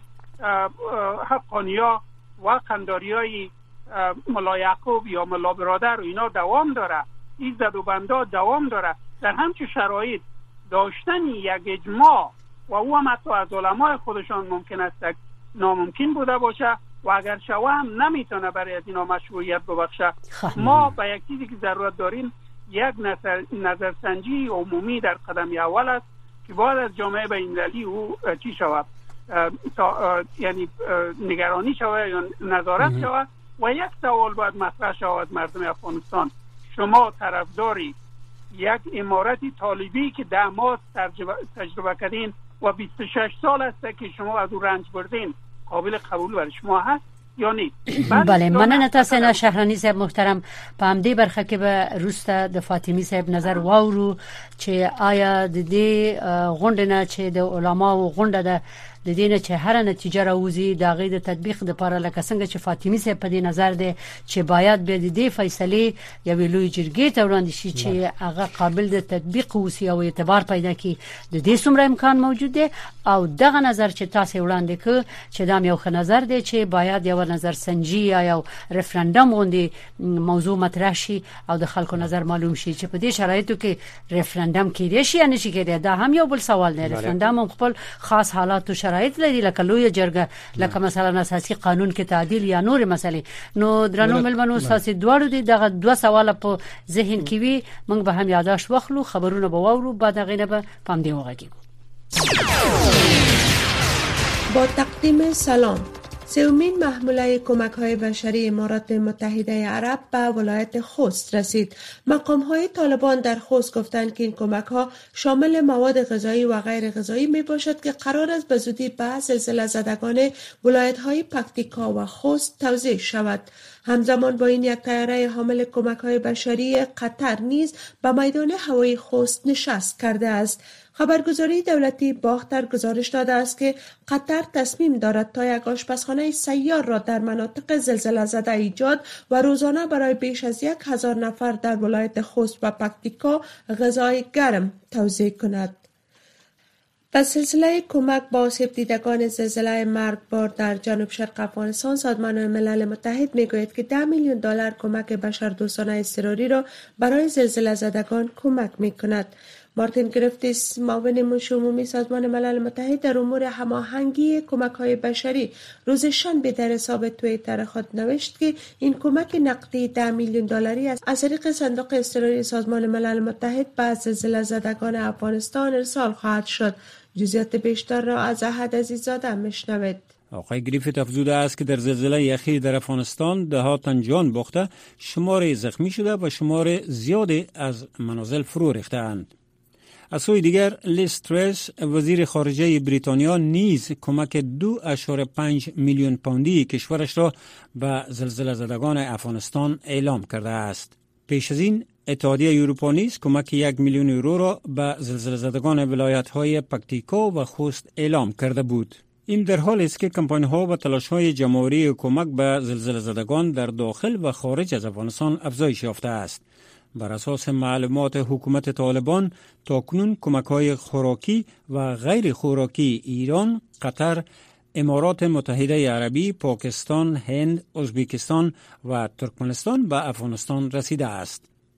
حقانیا و قنداریای ملا یعقوب یا ملا برادر و اینا دوام داره، این زد و بندا دوام داره. در همچون شرایط داشتن یک اجماع و او هم حتی از علمای خودشان ممکن است ناممکن بوده باشه و اگر شوه هم نمیتونه برای از اینا مشروعیت ببخشه. ما به یک چیزی که ضرورت داریم یک نظرسنجی عمومی در قدم اول است که باید از جامعه بین‌المللی او چی شود، یعنی نگرانی شود یا نظارت شود و یک سوال باید مطرح شود. مردم افغانستان، شما طرفداری یک امارتی طالبی که 10 ماه تجربه کردین و 26 سال است که شما از او رنج بردین، قابل قبول برای شما هست یا نیست؟ بله، مننه تاسو شهرانی صاحب محترم. په همدې برخه کې به روسته د فاطمی صاحب نظر واورو چې آیا د دې غونډه نه چې د علماو غونډه ده د دینه چې هر نتیجه راوځي د غي د تطبیق لپاره لکه څنګه چې فاطمی صاحب په دې نظر ده چې باید به د دې فیصله یو لوی جرګې ته وړاندې شي چې هغه قابل د تطبیق اوسي او اعتبار پیدا کړي. د دې څومره امکان موجود دی او دغه نظر چې تاسو وړاندې کړ چې دا یو ښه نظر دی چې باید یو نظر سنجي یا یو ریفرندوم غوندي موضوع مطرح شي او د خلکو نظر معلوم شي چې په دې شرایطو کې ریفرندوم کېږي شي یا نشي کېږي. دا هم یو بل سوال دی. ریفرندوم هم خپل خاص حالات او شرایط لري، لکه لوی جرګه، لکه مثلا اساسي قانون کې تعدیل یا نور مسلې. نو درنو ملمنو ساسي دوړو دي دغه 2 سوال په ذهن کې وي، موږ به هم یاداش واخلو، خبرونه به واورو، بعد غینه به پام دی وغږیږو. با تقدیم سلام. سومین محموله کمک‌های بشری امارات متحده عرب به ولایت خوست رسید. مقام‌های طالبان در خوست گفتند که این کمک‌ها شامل مواد غذایی و غیر غذایی میباشد که قرار است به زودی به زلزله زدگان ولایت‌های پکتیکا و خوست توزیع شود. همزمان با این یک طیاره حامل کمک‌های بشری قطر نیز به میدان هوایی خوست نشست کرده است. خبرگزاری دولتی باختر گزارش داده است که قطر تصمیم دارد تا یک آشپزخانه سیار را در مناطق زلزله زده ایجاد و روزانه برای بیش از 1000 نفر در ولایت خوست و پکتیکا غذای گرم توزیع کند. به سلسله کمک با آسیب دیدگان زلزله مرگبار در جنوب شرق افغانستان، سازمان ملل متحد میگوید که $10 میلیون کمک بشردوستانه اضطراری را برای زلزله زدگان کمک میکند. مارتین گریفیث، معاون مشیر عمومی سازمان ملل متحد در امور هماهنگی کمک‌های بشری، روز شنبه در حساب توییتر خود نوشت که این کمک نقدی $10 میلیون از طریق صندوق اضطراری سازمان ملل متحد به زلزله زدگان افغانستان ارسال خواهد شد. جزئیات بیشتر را از احد عزیزاده میشنوید. آقای گریفیت افزوده است که در زلزله اخیر در افغانستان ده‌ها تن جان باخته، شمار زخمی شده و شمار زیادی از منازل فرو ریخته‌اند. از سوی دیگر لیز ترس، وزیر خارجه بریتانیا، نیز کمک 2.5 میلیون پوندی کشورش را به زلزله زدگان افغانستان اعلام کرده است. پیش از این اتحادیه اروپا نیز کمک 1 میلیون یورو را به زلزله زدگان ولایت‌های پکتیکا و خوست اعلام کرده بود. این در حالی است که کمپاین‌ها و تلاش‌های جمع‌آوری کمک به زلزله زدگان در داخل و خارج از افغانستان افزایش یافته است. بر اساس معلومات حکومت طالبان، تاکنون کمک‌های خوراکی و غیر خوراکی ایران، قطر، امارات متحده عربی، پاکستان، هند، ازبکستان و ترکمنستان به افغانستان رسیده است.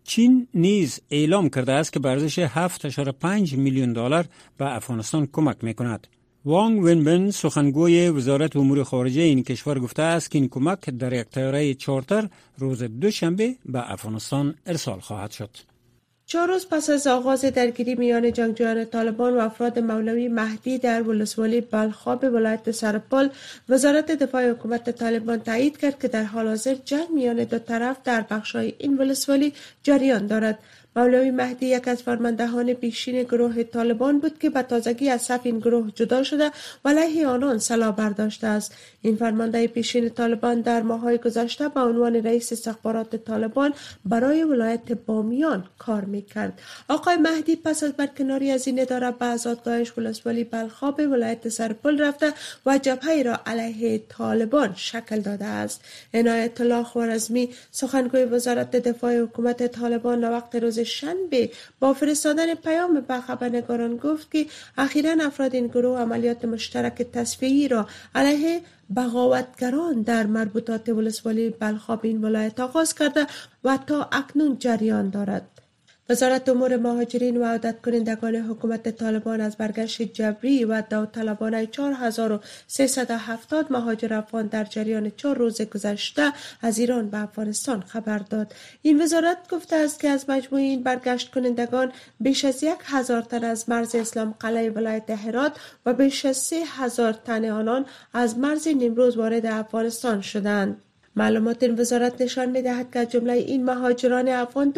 چین نیز اعلام کرده است که به ارزش 7.5 میلیون دلار به افغانستان کمک میکند. وانگ ونبن سخنگوی وزارت امور خارجه این کشور گفته است که این کمک در یک طیاره چارتر روز دوشنبه به افغانستان ارسال خواهد شد. 4 روز پس از آغاز درگیری میان جنگجویان طالبان و افراد مولوی مهدی در ولسوالی بلخاب ولایت سرپل، وزارت دفاع حکومت طالبان تایید کرد که در حال حاضر جنگ میان دو طرف در بخش‌های این ولسوالی جریان دارد. مولوی مهدی یک از فرماندهان پیشین گروه طالبان بود که به تازگی از صف این گروه جدا شده و علیه آنان سلاح برداشته است. این فرمانده پیشین طالبان در ماه‌های گذشته به عنوان رئیس استخبارات طالبان برای ولایت بامیان کار می‌کرد. آقای مهدی پس از برکناری از این اداره به آزادگاهش ولسوالی بلخاب ولایت سرپل رفته و جبهه‌ای را علیه طالبان شکل داده است. عنایت الله خوارزمی سخنگوی وزارت دفاع حکومت طالبان وقت روز شنبه با فرستادن پیام به خبرنگاران گفت که اخیراً افراد این گروه عملیات مشترک تصفیه‌ای را علیه بغاوتگران در مربوطات ولسوالی بلخاب این ولایت آغاز کرده و تا اکنون جریان دارد. وزارت امور مهاجرین و عودت کنندگان حکومت طالبان از برگشت جبری و داوطلبانه 4370 مهاجر افغان در جریان 4 روز گذشته از ایران به افغانستان خبر داد. این وزارت گفته است که از مجموع این برگشت کنندگان بیش از 1000 تن از مرز اسلام قلعه ولایت هرات و بیش از 3000 تن آنان از مرز نیمروز وارد افغانستان شدند. معلومات این وزارت نشان می‌دهد که از جمله این مهاجران افغان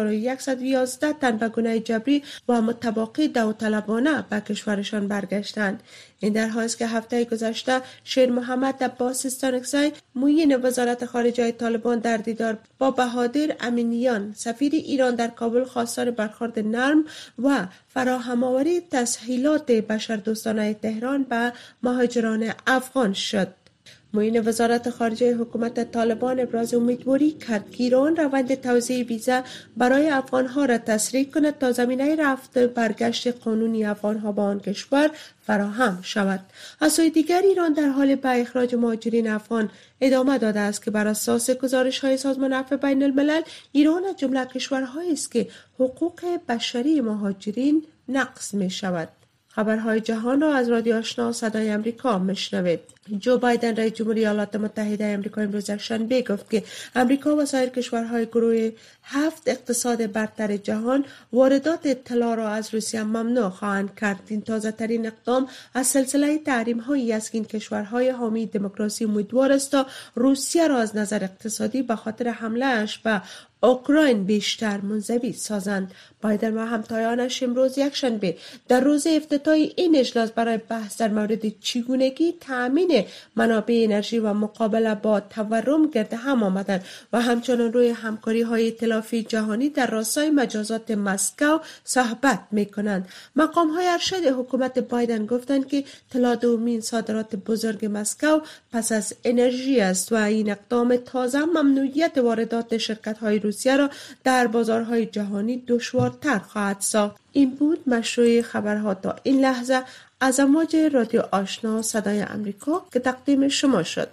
2111 تن به گونه جبری و متباقی داوطلبانه به کشورشان برگشتند. این در حالی است که هفته گذشته شیر محمد عباس استانکزی معین وزارت خارجه طالبان در دیدار با بهادر امینیان سفیر ایران در کابل خواستار برخورد نرم و فراهم‌آوری تسهیلات بشردوستانه تهران به مهاجران افغان شد. معین وزارت خارجه حکومت طالبان ابراز امیدواری کرد که ایران روند توزیع ویزا برای افغانها را تسریع کند تا زمینه رفت برگشت قانونی افغانها به آن کشور فراهم شود. از سوی دیگر ایران در حال به اخراج مهاجرین افغان ادامه داده است که بر اساس گزارش‌های سازمان عفو بین الملل ایران از جمله کشورهایی است که حقوق بشری مهاجرین نقض می شود. خبرهای جهان را از رادیو آشنا صدای امریکا میشنوید. جو بایدن رئیس جمهوری ایالات متحده آمریکا امروز یکشنبه گفت که امریکا و سایر کشورهای گروه 7 اقتصاد برتر جهان واردات طلا را از روسیه ممنوع خواهند کرد. این تازه ترین اقدام از سلسله تحریم هایی است که این کشورهای حامی دموکراسی امیدوار است تا روسیه را از نظر اقتصادی به خاطر حمله اش به اوکراین بیشتر منزوی سازند. بایدن و همتایانش امروز یکشنبه در روز افتتاح این اجلاس برای بحث در مورد چگونگی تامین منابع انرژی و مقابله با تورم گرد هم آمدند و همچنان روی همکاری های ائتلاف جهانی در راستای مجازات مسکو صحبت می کنند. مقام های ارشد حکومت بایدن گفتند که طلا دومین صادرات بزرگ مسکو پس از انرژی است و این اقدام تازه ممنوعیت واردات شرکت های روسیه را در بازارهای جهانی دشوارتر خواهد ساخت. این بود مشروع خبرها تا این لحظه از امواج رادیو آشنا صدای امریکا که تقدیم شما شد.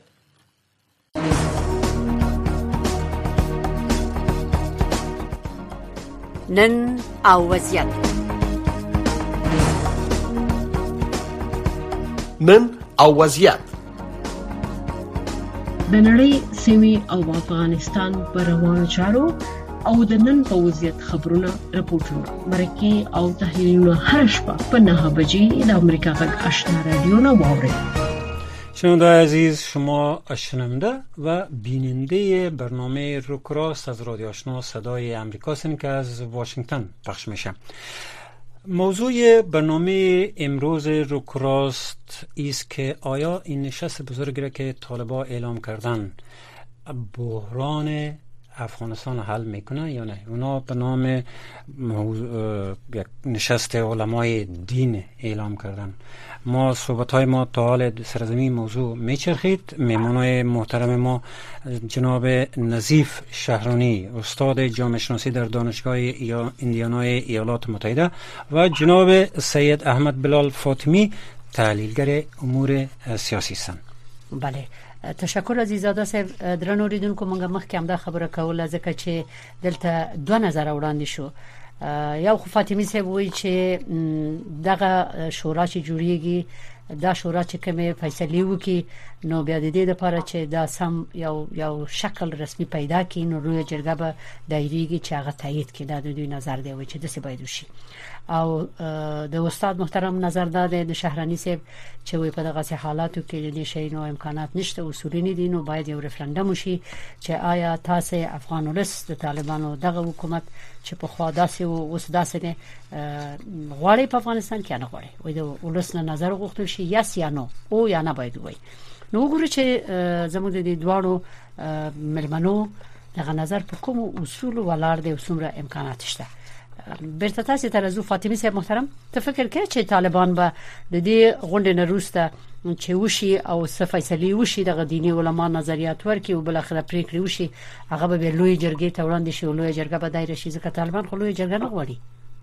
نن او وضعیت. نن او وضعیت. د نړۍ سیمې او افغانستان په روانو چارو او د نن په وضعیت خبرونه راپورټونه مرکه او تحلیلونه هر شپه په 9 بجې د امریکا غږ آشنا رادیو نه واورئ. شنونده عزیز، شما شنونده و بیننده برنامه روکراست از رادیو آشنا صدای امریکا هستین که از واشنگتن پخش میشه. موضوع برنامه امروز روکراست است که آیا این نشست بزرگی را که طالبان اعلام کردن بحران افغانستان حل میکنه یا نه. اونا به نام یک نشست علمای دین اعلام کردن. ما صحبت‌های ما تا حال سرزمین موضوع میچرخید. مهمانای محترم ما جناب نظیف شهرانی، استاد جامعه شناسی در دانشگاه ایندیانای ایالات متحده، و جناب سید احمد بلال فاطمی، تحلیلگر امور سیاسی هستند. بله، تشکر عزیزاده صاحب. درنو ریدونکو موږ مخکې هم دا خبره کوله ځکه چې دلته دوه نظر وړاندې شو. یو خو فاطمی صاحب وایي چې دغه شورا چې جوړیږي دا شورا چې کومه فیصله وکي نو بیا د دې لپاره چې دا سم یو شکل رسمي پیدا کړي نو لوی جرګه به دایریږي چې هغه تایید کړي. دا د دوی نظر دی چې د څه باید وشي. او د استاد محترم نظر داده د شهرانی صاحب چې وي په دغه حالاتو کې د شي نو امکانات نشته اصولي دي نو باید یو ریفرندوم وشي چې آیا تاسو افغان ولس د طالبانو دغه حکومت چې په خوا داسې او اوس داسې نه غواړي په افغانستان کې نه غواړي وي د ولس نه نظر غوښتل شي یا نو او یا نه باید وي. نو وګورئ چې زموږ د دوړو ملمنو دغه نظر په کوم اصول ولاړ دي او څومره امکانات شته. بیرته تاسو ته راځو. فاطمی صاحب محترم ته فکر کوي چې طالبان به د دې غونډې نه وروسته چې وشي او څه فیصله وشي د دیني علما نظریات ورکړي او بل اخر پریکړه وشي هغه به لوی جرګې ته وړاندې شي او لوی جرګه به دایر شي ځکه طالبان خو لوی جرګه نه غواړي.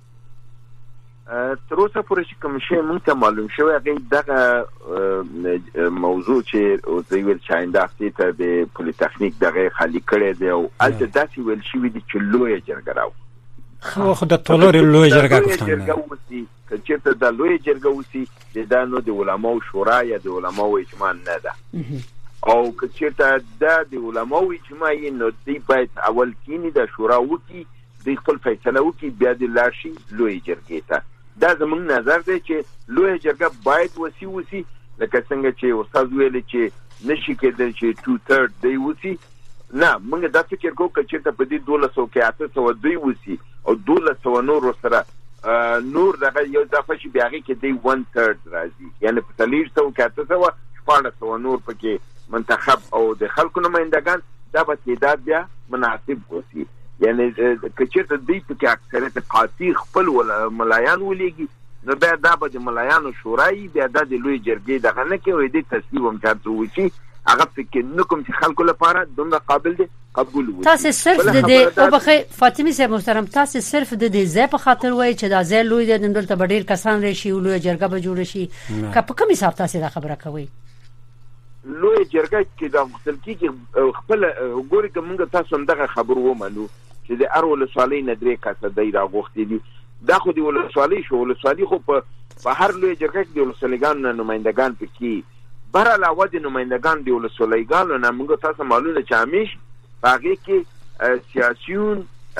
تر اوسه پورې چې کوم شی مونږ ته معلوم شوی هغه دغه موضوع چې او د ویل چاینده ته د پولیټیکنیک دغه خالی کړي دی او البته داسې ویل شوی دی چې لوی جرګه راو خو د ټولوري لوی جرګه کوي چې ته د لوی جرګه وسی د دانو د علماو شورا یا د علماو اجماع نه ده او چې ته د علماو اجماع نو دی باید اول کینی د شورا وکي د خپل فیصله وکي بیا د لاشي لوی جرګه ته. دا زموږ نظر دی چې لوی جرګه باید وسی لکه څنګه چې استاد ویل چې نشي کېدل چې 2/3 دی وسی. نه موږ دا فکر کوو چې ته په دې 1200 کې 802 وسی او 1200 نور سره نور دغه یو ځافه شي بیا کې دی 1/3 راځي یعنی په 300 کې 800 نور پکې منتخب او د خلکو نمائندگان دا به تعداد بیا مناسب وسی. یعنی کچېرته دی په کې اکثریت قاطع خپل ملایان ولېږي نو بیا دا به د ملایانو شورای بیا د لوی جرګې دغه نه کې وې د تصویب هم چارته وشي هغه فکر نکوم چې خلکو لپاره دومره قابل دي قبول وي. تاسو صرف د دې او بخې فاطمی صاحب محترم تاسو صرف د دې ځای په خاطر وای چې دا ځای لوی دی دلته ډېر کسان راشي او لوی جرګه به جوړ شي که په کوم حساب تاسو دا خبره کوي؟ لوی جرګه کې د مختلفي خپل ګوري کومه تاسو هم دغه خبر ومنو چې د ارول صالح ندرې کاسه دی راغوختي دي دا خو دی ول صالح شو ول صالح خو په هر لوی جرګه کې د ولسمشران نمائندگان پکې بر علاوه د نمائندگان دی ولسمشران نه موږ تاسو معلومه چې همیش باقي کې سیاسيون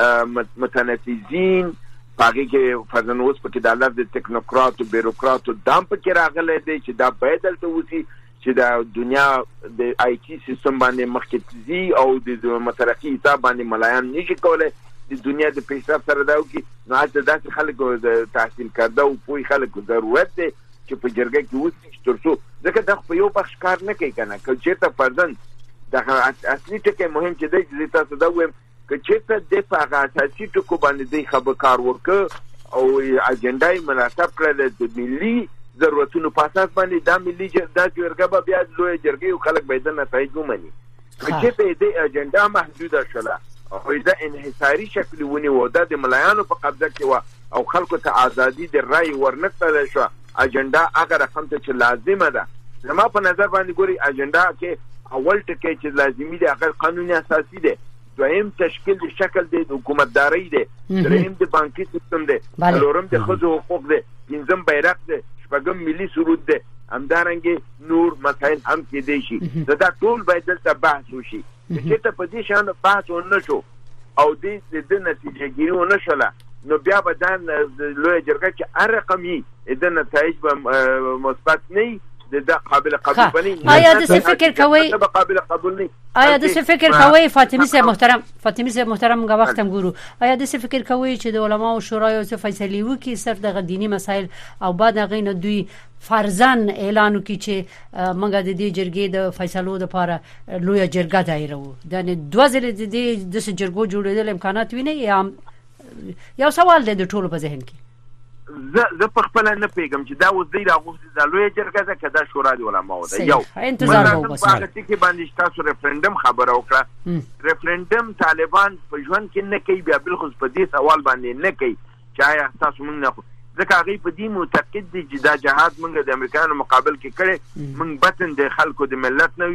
متنفذین باقي کې فرضاً اوس په کې د دولت د ټکنوکرات او بیروکرات دام په کې راغلي دي چې دا باید دلته وسی چې د دنیا د آی ټي سیستم باندې مخکې دي او د مترقي حساب باندې ملایان نشي کولای د دنیا د پیشرفت سره دا وکي نو حتی داسې خلکو د تحصیل کرده او پوهې خلکو ضرورت دی چې په جرګه کې وسی ترڅو ځکه دا په یو بخش کار نه کوي کنه که چېرته فرضاً دا اصلي ټکی مهم چې دی چې تاسو دا وایم که چېرته د هغه اساسي ټکو باندې دی خبر کار وکړ او اجنډا یې مناسب کړل د ملي ضرورتونو په اساس باندې دا ملي جرګه به بیا لوی جرګه او خلک به د نتایج ومني که چېرته د اجنډا محدوده شوه او دا انحصاري شکل ونیو دا د ملایانو په قبضه کې و او خلکو ته ازادي د رای ورنکړل شو اجنډا هغه رقم ته چې لازمه ده زما په نظر باندې ګوري اجنډا کې اول ټکی چې لازمي دی هغه قانوني اساسي دی دویم تشکیل د شکل د حکومتداري دی دریم د بانکي سیستم دی څلورم د ښځو حقوق دی پنځم بیرغ دی شپږم ملي سرود دی همدارنګه نور مسایل هم کېدای شي دا ټول باید دلته بحث وشي چې ته په دې شان بحث ونشو او د نتیجې ګیري ونشله نو بیا به دا لوی جرګه چې هر رقمي د نتایج به مثبت نه د قابل قبول بني آیا د څه فکر کوي قابل قبول نه آیا د څه فکر کوي فاطمی صاحب محترم غا وختم ګورو آیا د څه فکر کوي چې د علماو شورای او څه فیصله وکي صرف د دینی مسایل او بعد هغه نه دوی فرضاً اعلان وکي چې موږ د دې جرګې د فیصلو لپاره لوی جرګه دایرو دا نه دوه ځله د دې جرګو جوړېدل امکانات ویني یا سوال دی د ټولو په ذهن کې زه په خپل نه پیغام چې دا اوس دی راغوستي د لوی جرګه ده کدا شورا دی علماء ده یو انتظار وو بس هغه چې باندې تاسو ریفرندم خبر وکړه ریفرندم طالبان په ژوند کې نه کوي بیا بل خو په دې سوال باندې نه کوي چې آیا تاسو موږ نه ځکه هغه په دې معتقد دي چې دا جهاد موږ د امریکایانو مقابل کې کړي موږ بتن د خلکو د ملت نه یو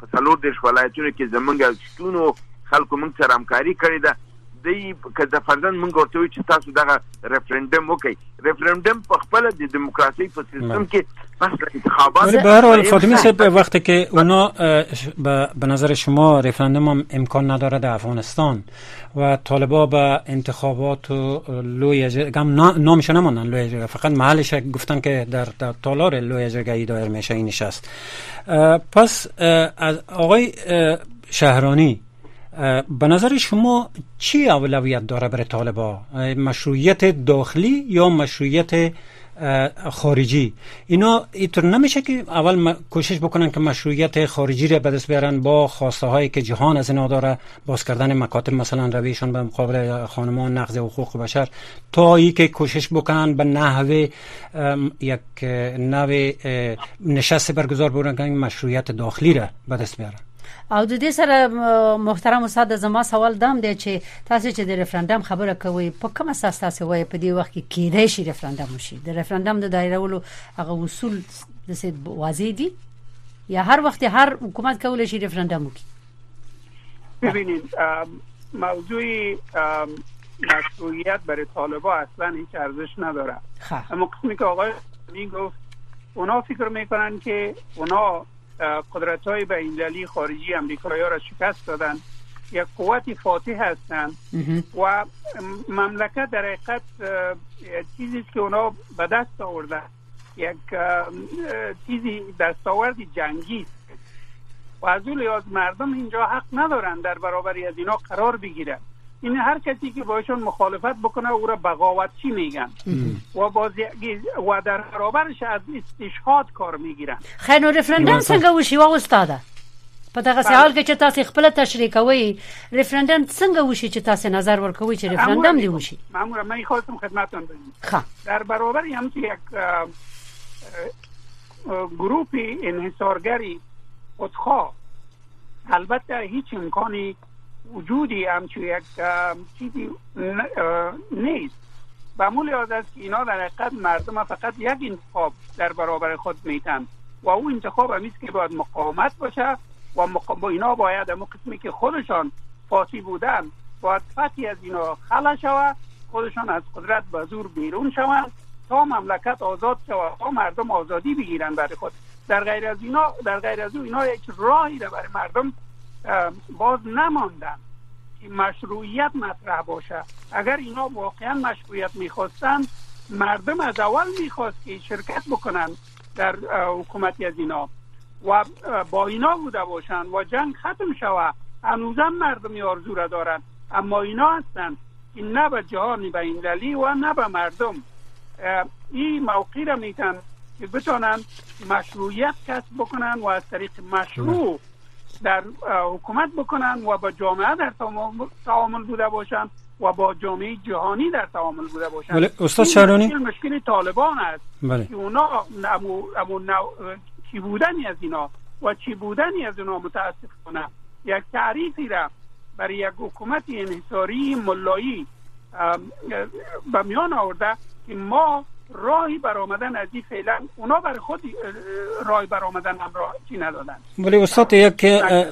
په څلور دیرش ولایتونو کې زمونږ شتونو خلکو موږ سره همکاري کړې ده. دی که د فرضاً موږ ورته وایو چې تاسو دغه ریفرندم وکړئ. ریفرندم په خپل د دیموکراسي په سیستم کې پس انتخابات. ولی به هر حال فاطمی صاحب وقتی که اونا به نظر شما ریفرندم هم امکان نداره در افغانستان و طالبا به انتخابات و لوی جرگه نامش نماندن لوی جرگه، فقط محلش گفتن که در تالار لوی جرگه دایر میشه این نشست. پس از آقای شهرانی به نظر شما چی اولویت داره برای طالبا؟ مشروعیت داخلی یا مشروعیت خارجی؟ اینا اینطور نمیشه که اول کوشش بکنن که مشروعیت خارجی را به دست بیارن با خواسته هایی که جهان از اینا داره، باز کردن مکاتب مثلا رویشون به مقابل خانمان، نقض حقوق بشر، تا ای که کوشش بکنن به نحوه یک نوع نشست برگزار بکنن که مشروعیت داخلی را به دست بیارن. او د دې سره محترم استاد زما سوال دام دی چې تاسو چې د ریفرندم خبره کوي په کوم اساس تاسو وایي په دې وخت کې کېدای شي ریفرندم وشي؟ د ریفرندم د دایرولو هغه اصول د څه واضح دي یا هر وخت هر حکومت کولی شي ریفرندم وکړي؟ ببینید موضوع مشروعیت برای طالبا اصلا هیچ ارزش نداره. اما قسمی که آقای میگفت اونا فکر میکنن که اونا قدرت‌های بین‌المللی خارجی امریکایی‌ها را شکست دادن، یک قوت فاتح هستند و مملکت در حقیقت چیزی است که اونا به دست آوردن، یک چیزی دستاورد جنگی است و از اون لحاظ مردم اینجا حق ندارن در برابری از اینا قرار بگیرن. این هر کسی که باشون مخالفت بکنه او را بغاوتچی میگن و در برابرش از استشهاد کار میگیرن. خیر، رفرندم څنګه وشي وا استاده؟ په دغه حال کې چې تاسو خپل تشریح کوي، رفرندم څنګه وشي چې تاسو نظر ورکوي چې رفرندم دی وشي؟ مامور من خواستم خدمتتون بگم در برابر هم که یک گروه انحصارگری خودخواه، البته هیچ امکانی وجودی همچون یک چیزی نیست. به همون لحاظ است که اینا در حقیقت مردم فقط یک انتخاب در برابر خود میتن و او انتخاب همیست که باید مقاومت باشه و با اینا باید همون قسمی که خودشان فاسی بودن باید فتحی از اینا خلا شود، خودشان از قدرت به زور بیرون شوند تا مملکت آزاد شود، تا مردم آزادی بگیرن برای خود. در غیر از اینا یک راهی برای مردم باز نماندن که مشروعیت مطرح باشه. اگر اینا واقعا مشروعیت میخواستن، مردم از اول میخواست که شرکت بکنن در حکومتی از اینا و با اینا بوده باشن و جنگ ختم شود. هنوزم مردم آرزو را دارن، اما اینا هستن که نه به جهان بین‌المللی و نه به مردم این موقعی را میتن که بتونن مشروعیت کسب بکنن و از طریق مشروع در حکومت بکنن و با جامعه در تعامل بوده باشن و با جامعه جهانی در تعامل بوده باشن. ولی استاد شهرانی مشکل طالبان است که اونا چی بودنی از اینا و چی بودنی از اونا متاسفانه یک تعریفی را برای یک حکومت انحصاری ملایی به میان آورده که ما راهی برآمدن از این فعلا اونا بر خود راه برآمدن هم راه چی ندادن. ولی استاد یک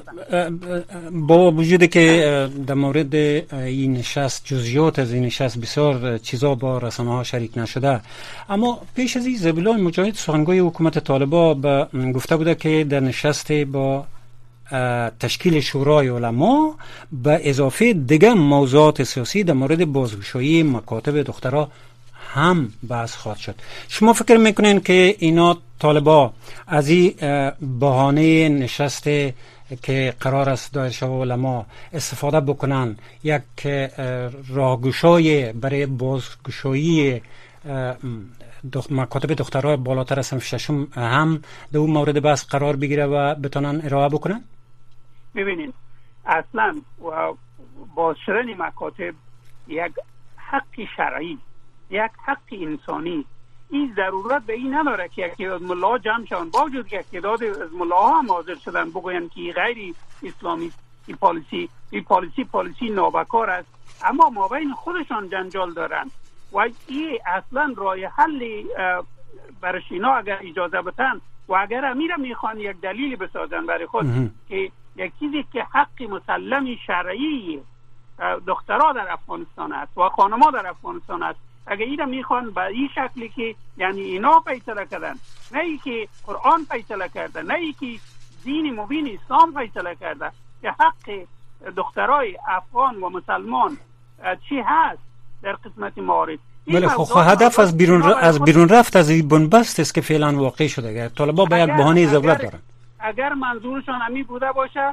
با وجودی که در مورد این نشست جزئیات از این نشست بسیار چیزا با رسانه ها شریک نشده، اما پیش از این ذبیح الله مجاهد سخنگوی حکومت طالبان گفته بوده که در نشست با تشکیل شورای علما به اضافه دیگر موضوعات سیاسی در مورد بازگشایی مکاتب دخترها هم بحث خواهد شد. شما فکر میکنین که اینا طالبا از این بهانه نشست که قرار است دانشجو علما استفاده بکنن، یک راهگشای برای بازگشایی مکاتب دخترها بالاتر از صنف ششم هم در اون مورد بحث قرار بگیره و بتونن ارائه بکنن؟ ببینید اصلا باز شدن مکاتب یک حق شرعی، یک حق انسانی، این ضرورت به این نداره که یک تعداد ملاها جمع شوند. با وجود که یک تعداد از ملاها هم حاضر شدن بگوین که غیر اسلامی این پالیسی نابکار است، اما مابین خودشان جنجال دارن و این اصلا راه حل برش اینا اگر اجازه بتن و اگر امیر میخوان یک دلیل بسازن برای خود که یک چیزی که حق مسلم شرعی دخترها در افغانستان است و خانم‌ها در افغانستان است، اگر اینا میخوان به این شکلی که یعنی اینا فیصله کردن، نه ای که قرآن فیصله کرده، نه ای که دین مبین اسلام فیصله کرده که حق دخترای افغان و مسلمان چی هست در قسمت موارد. ولی خب هدف از بیرون رفت از این بنبست است که فعلا واقع شده. اگر طالبان به یک بهانه ضرورت دارن، اگر منظورشان همین بوده باشه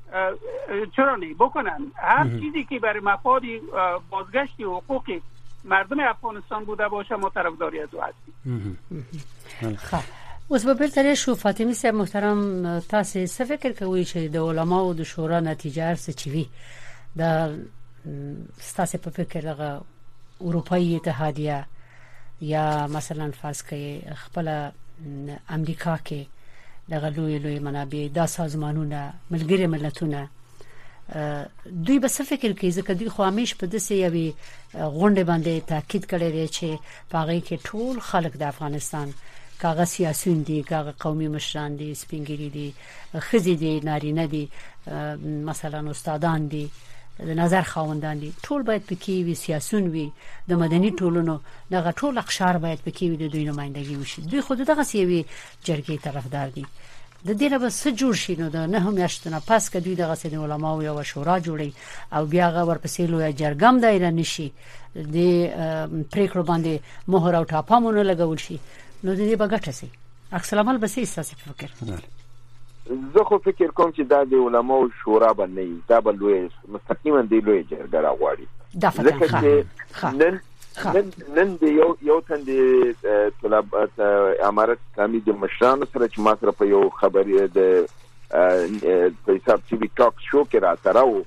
چرا نه بکنن. هر چیزی که برای مفاد بازگشت حقوق مردم افغانستان بوده باشه ما طرفداری از او هستیم. خب اوس به بیرته شو فاطمی صاحب محترم، تاسو څه فکر کوئ چې د علماو د شورا نتیجه څه چوي د تاسو په فکر دغه اروپאי اتحادیه یا مثلا فرض کړئ خپل امریکا کې دغه لوی منابع د سازمانونه ملګری ملتونه دوی به څه فکر کوي؟ ځکه دوی خو همیش په دسه یوي غونډه باندې تاکید کړی دی چې پاغي کې ټول خلک د افغانستان کاغه سیاسيون دي، کاغه قومي مشران دي، سپینګری دي، خزي دي، نارینه دي، مثلا استادان دي، د نظر خاوندان دي، ټول باید پکې وي، سیاسيون وي، د مدني ټولنو دغه ټول اقشار باید پکې وي، د دوی نمائندګي وشي. دوی خود دغه سیوي جرګې طرفدار دي. د دې لپاره څه جوړ شي نو د نه هم یاشتنه پس کې دوی دغه سید علماء او شورا جوړي او بیا غور پسې لوی جرګم دایره نشي د پریکړو باندې مهر او ټاپامونه لګول شي نو د دې بغټه سي عکس العمل به سي اساسي فکر. زه خو فکر کوم چې دا د علماء شورا باندې دا به لوی مستقیما دی لوی جرګه راغواړي. ځکه نن د یو تن د طلب امارت اسلامي د مشرانو سره چې ما سره په یو خبرې د په حساب ټي وي ټاک شو کې راځراو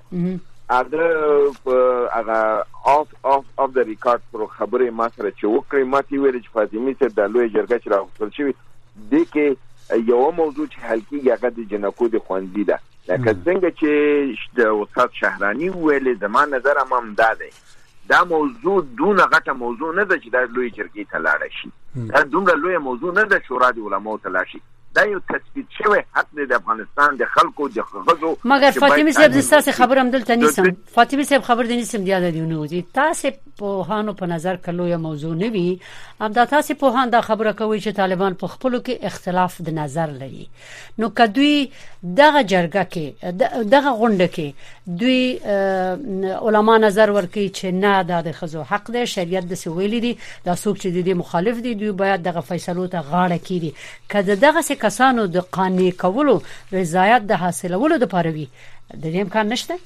هغه اف د ریکارډ پر خبرې ما سره چې وکړې ما تی ویل چې فاطمه سره د لوی جرګه چې راغول شي د کې یو موضوع چې حل کیږي هغه د جنکو د خوندې ده. لکه څنګه چې د استاد شهرانی ویل زما نظر هم دا دی دا موضوع دونه غټه موضوع نه ده چې د لوی جرګې ته لاړ شي. دا دومره لوی موضوع نه ده شورا د علماو ته لاړ شي. دا یو تثبیت شوی حق د افغانستان د خلکو د غزو. مګر فاطمه صاحب د تاسو خبرم دلته نیسم. فاطمه صاحب خبر دې نیسم دیاده دیونه دي تاسو په هانو په نظر کلو یا موضوع نه وي ام دا تاسو په هان دا خبره کوي چې طالبان په خپلو کې اختلاف د نظر لري نو کدوې دغه جرګه کې دغه غونډه کې دوی علما نظر ورکړي چې نه د خزو حق دی شریعت د سویل دي دا څوک چې د مخالف دي دوی باید دغه فیصلو ته غاړه کړي کله دغه کسانو د قانوني کولو رضایت د حاصلولو لپاره وي د دې امکان نشته.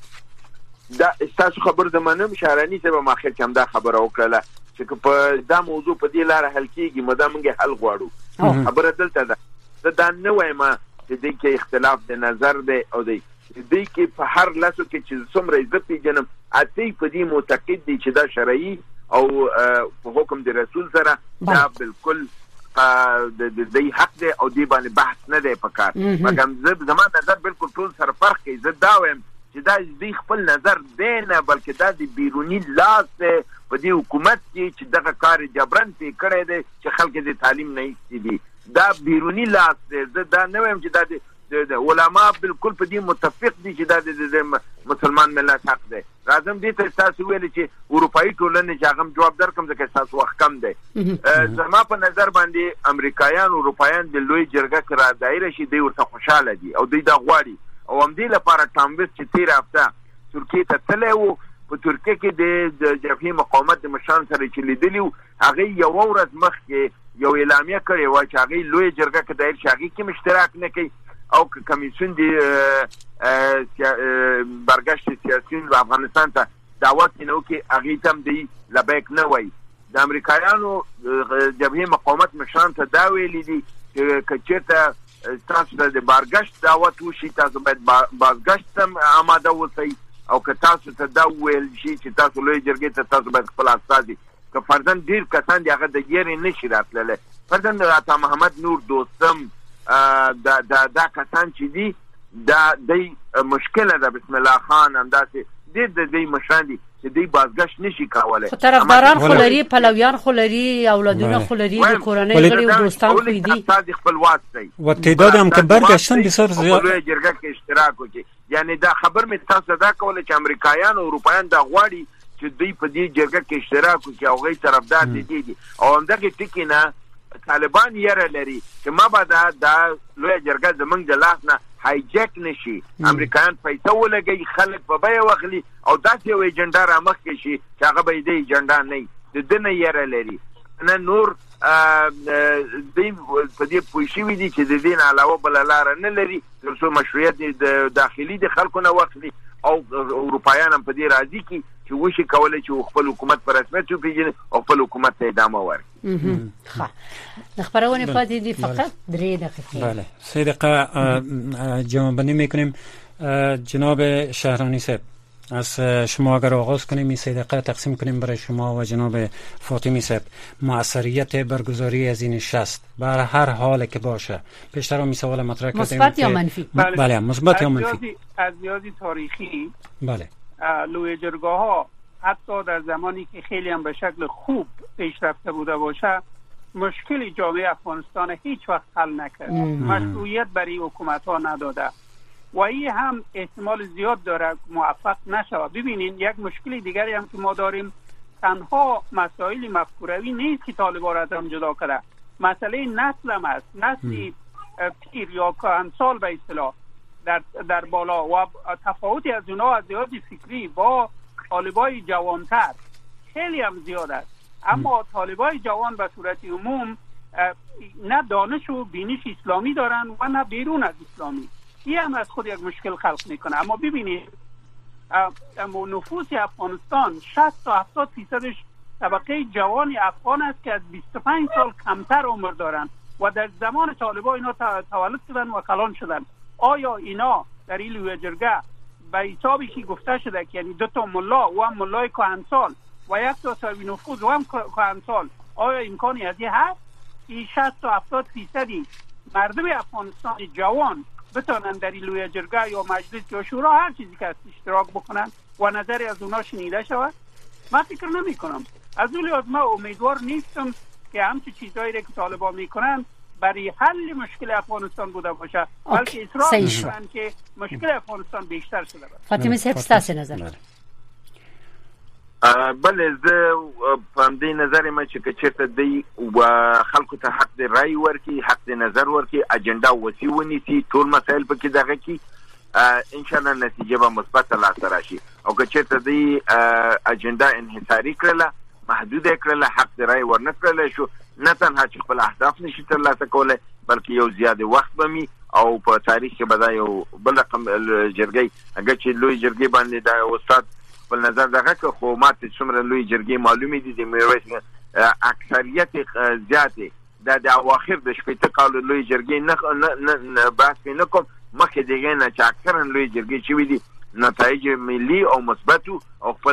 دا تاسو خبر د منم شهرانی ته به ماخر کوم دا خبره وکړه چې په دا موضوع په دې لار حل کیږي مدامنګ حل غواړو خبره دلته ده دا نه وایم چې د کې اختلاف د نظر دی او د دې کې په هر لاسو کې چې څومره عزت جنم اته په دې معتقد دي چې دا شرعي او په حکم د رسول سره دا بالکل د دې حق دی او دی باندې بحث نه دی پکار. مګر زما نظر بالکل ټول سره فرق کوي. زه دا وایم چې دا د خپل نظر دی نه بلکې دا د بیرونی لاس په دې حکومت کې چې دغه کار جبرن پی کړی دی چې خلک د تعلیم نه ایستي دا بیرونی لاس دی. زه دا نه وایم چې دا د علما بالکل په دې متفق دي چې دا د مسلمان ملت حق دی. راځم دې ته تاسو ویل چې اروپאי ټولنه چې هغه جواب درکم ځکه تاسو وخت کم دی. زما په نظر باندې امریکایان او اروپایان د لوی جرګه کې را دایره شي دی ورته خوشاله دي او دوی دا غواړي او هم دې لپاره تاموس چې تیر هفته ترکیه ته تللی وو په ترکیه کې د جبهه مقاومت د مشران سره چې لیدلی وو هغه یو ورځ مخکې یو اعلامیه کړې و چې هغه لوی جرګه کې دایر شي هغه کې اشتراک نه کوي او کمیسیون دی برگشت سیاسیون و افغانستان ته دعوت نه کوي هغه تم دی لبیک نه وای. د امریکایانو جبهه مقاومت مشران ته دا ویلي دي چې چېرته تاسو د برگشت دعوت وشي تاسو باید برگشت هم آماده اوسئ او که تاسو ته دا ویل شي چې تاسو لوی جرګې ته تاسو باید خپل استازي که فرضاً ډېر کسان دي هغه د ګیرې نشي راتللی فرضاً د عطا محمد نور دوستم دا کسان چې دي دا د مشکله ده بسم الله خان همداسې د دې مشران دي چې دوی بازگشت نشي کولای. خو طرفداران خلری، پلویان خلری، اولادونه خلری، د کورنۍ غړي او دوستان خو دي. تاسو خپل واسطه و تعداد هم که برگشتن بسیار زیاد. لوی جرګه کې اشتراک وکړي. یعنی دا خبر مې تاسو دا کوله چې امریکایان او اروپایان دا غواړي چې دوی په دې جرګه کې اشتراک وکړي او غي طرفدار دي. او همدغه ټکی نه طالبان یې لري چې ما به دا لوی جرګه زمونږ د لاس نه هایجک نشي. امریکایان پیسې ولګي، خلک په بیا واخلي او داسې یو ایجنډا را مخکې شي چې هغه به دې ایجنډا نه د دنه یې لري. نه نور دوی په دې پوه شوي دي چې د دین علاوه بل لار نه لري ترڅو مشروعیت د داخلي د خلکو نه واخلي او اروپایان هم په دې راضي کی چې وشي کولای چې خپل حکومت پر رسمیت وپیژني او خپل حکومت ته ادامه ورکړي. ښه، خبرونه پاتې دي فقط 3 دقیقې. بله، 3 دقیقه جمع بندی میکنیم. جناب شهرانی صاحب، از شما اگر آغاز کنیم این 3 دقیقه تقسیم کنیم برای شما و جناب فاطمی صاحب موثریت برگزاری از این نشست بر هر حال که باشه. پیشتر هم سوال مطرح کردیم مثبت یا منفی؟ بله، مثبت یا منفی. از لحاظ تاریخی بله لوی جرگه ها حتی در زمانی که خیلی هم به شکل خوب پیشرفته بوده باشه مشکلی جامعه افغانستان هیچ وقت حل نکرد. مشروعیت برای حکومت ها نداده و این هم احتمال زیاد داره موفق نشود. ببینین یک مشکلی دیگری هم که ما داریم تنها مسائل مفکوروی نیست که طالبان را از هم جدا کرده، مسئله نسل هم است. نسلی پیر یا کهنسال به اصطلاح در بالا و تفاوتی از اونها از لحاظ فکری با طالبای جوانتر خیلی هم زیاد است. اما طالبای جوان به صورت عموم نه دانش و بینش اسلامی دارن و نه بیرون از اسلامی. این هم از خود یک مشکل خلق میکنه. اما ببینید نفوس افغانستان 60 تا 70% طبقه جوان افغان است که از 25 سال کمتر عمر دارن و در زمان طالبان اینا تولد شدن و کلان شدن. آیا اینا در این لوی جرگه به حسابی که گفته شده که یعنی 2 تا ملا و هم ملای کهنسال و 1 تا صاحب نفوذ و هم کهنسال، آیا امکانی از این هست این 60 تا 70% مردم افغانستان جوان بتونن در این لوی جرگه یا مجلس یا شورا هر چیزی که اشتراک بکنن و نظری از اونا شنیده شود؟ من فکر نمی کنم. از اون لحاظ من امیدوار نیستم که همچی چیزایی که طالبان میکنن برای حل مشکل افغانستان بوده باشه، بلکه اصرار میکنن که مشکل افغانستان بیشتر شده باشه. فاطمه صاحب ستاسو نظر؟ بله، زه په دې نظر ما چې چېرته دی و خلکو ته حق د رای ورکي، حق د نظر ورکي، اجنډا وسی ونیسي، ټول مسایل پکې دغه کی ان شاء الله نتیجه به مثبت لاسته راشي. او که چېرته دی اجنډا انحصاري کړله، محدود کړله، حق د رای ورنه کړله شو، نه تنها چې خپل اهداف نشي ترلاسه کولای بلکې یو زیاده وخت به می او په تاریخ کې به دا یو بل رقم جرګي هغه چې لوی جرګي باندې دا استاد بل نظر دغه که خو ماته څومره لوی جرګي معلومې دي د میرویس اکثریت زیاته د اواخر د شپږ کال لوی جرګي نه بحث نه کوم مخکې دغه نه چې اکثرا لوی جرګي چې وي دي نتایج ملي او مثبت او خپل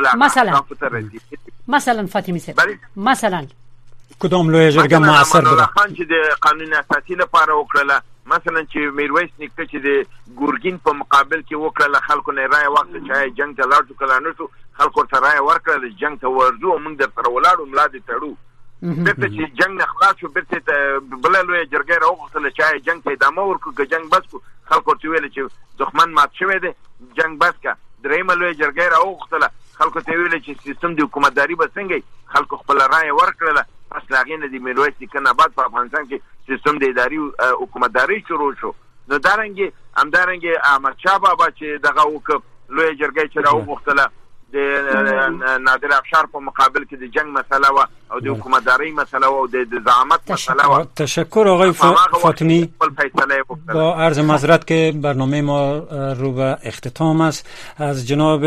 مثلا فاطمه صاحب مثلا کدام لوی جرګه موثر بوده خان چې د قانون اساسي لپاره وکړه، مثلا چې میرویس نیکه چې د ګورګین په مقابل کې وکړه خلکو نه رائے وخت چې جنگ ته لاړ کله نه شو خلکو ته رائے ورکړه جنگ ته ورځو موږ د سره ولاړو ملاد تړو بیرته چې جنگ نه خلاص شو بیرته بل لوی جرګه راوغتل چې جنگ ته ادامه ورکړه جنگ بس کو خلکو ته ویل چې دښمن مات شوی دی جنگ بس کا درېمه لوی جرګه راوغتل خلکو ته ویل چې سیستم د حکومتداري به څنګه خلکو خپل رائے ورکړه. پس لاغې نه د میرویس نیکه بعد په افغانستان کې سیستم د اداري حکومتداري شروع شو. نو همدارنګه احمد شاه بابا چې دغه وکړ لوی جرګه چې راوغتله د نادر افشار په مقابل کې د جنگ مسله او د حکومتداري مسله او د زعامت مسله. تشکر آقای فاطمی. با عرض معذرت که برنامه ما رو به اختتام است. از جناب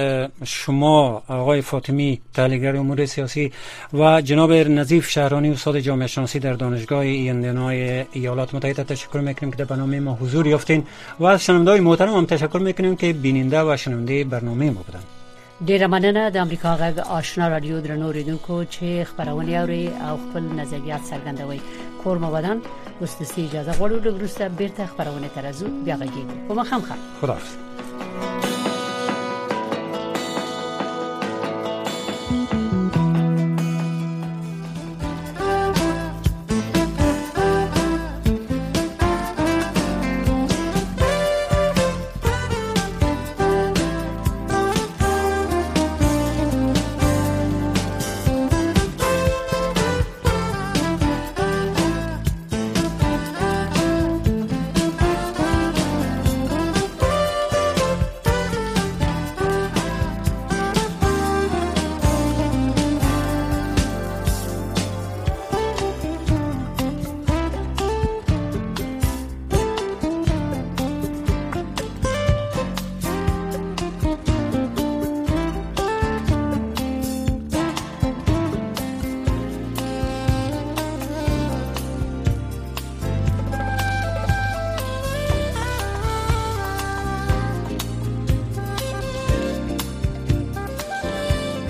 شما آقای فاطمی تحلیلگر امور سیاسی و جناب نظیف شهرانی استاد جامعه شناسی در دانشگاه ایندیانای ایالات متحده تشکر میکنیم که در برنامه ما حضور یافتین و از شنونده‌های محترم هم تشکر میکنیم که بیننده و شنونده برنامه ما بودن. ډیره مننه د امریکا غږ آشنا رادیو درنو اوریدونکو چې خبرونه اوري او خپل نظریات څرګندوي. کور مو ودان اوس د اجازه غواړو د وروسته بیرته خبرونه ترازو بیا غږیږي. کومه خامخا خداحافظ.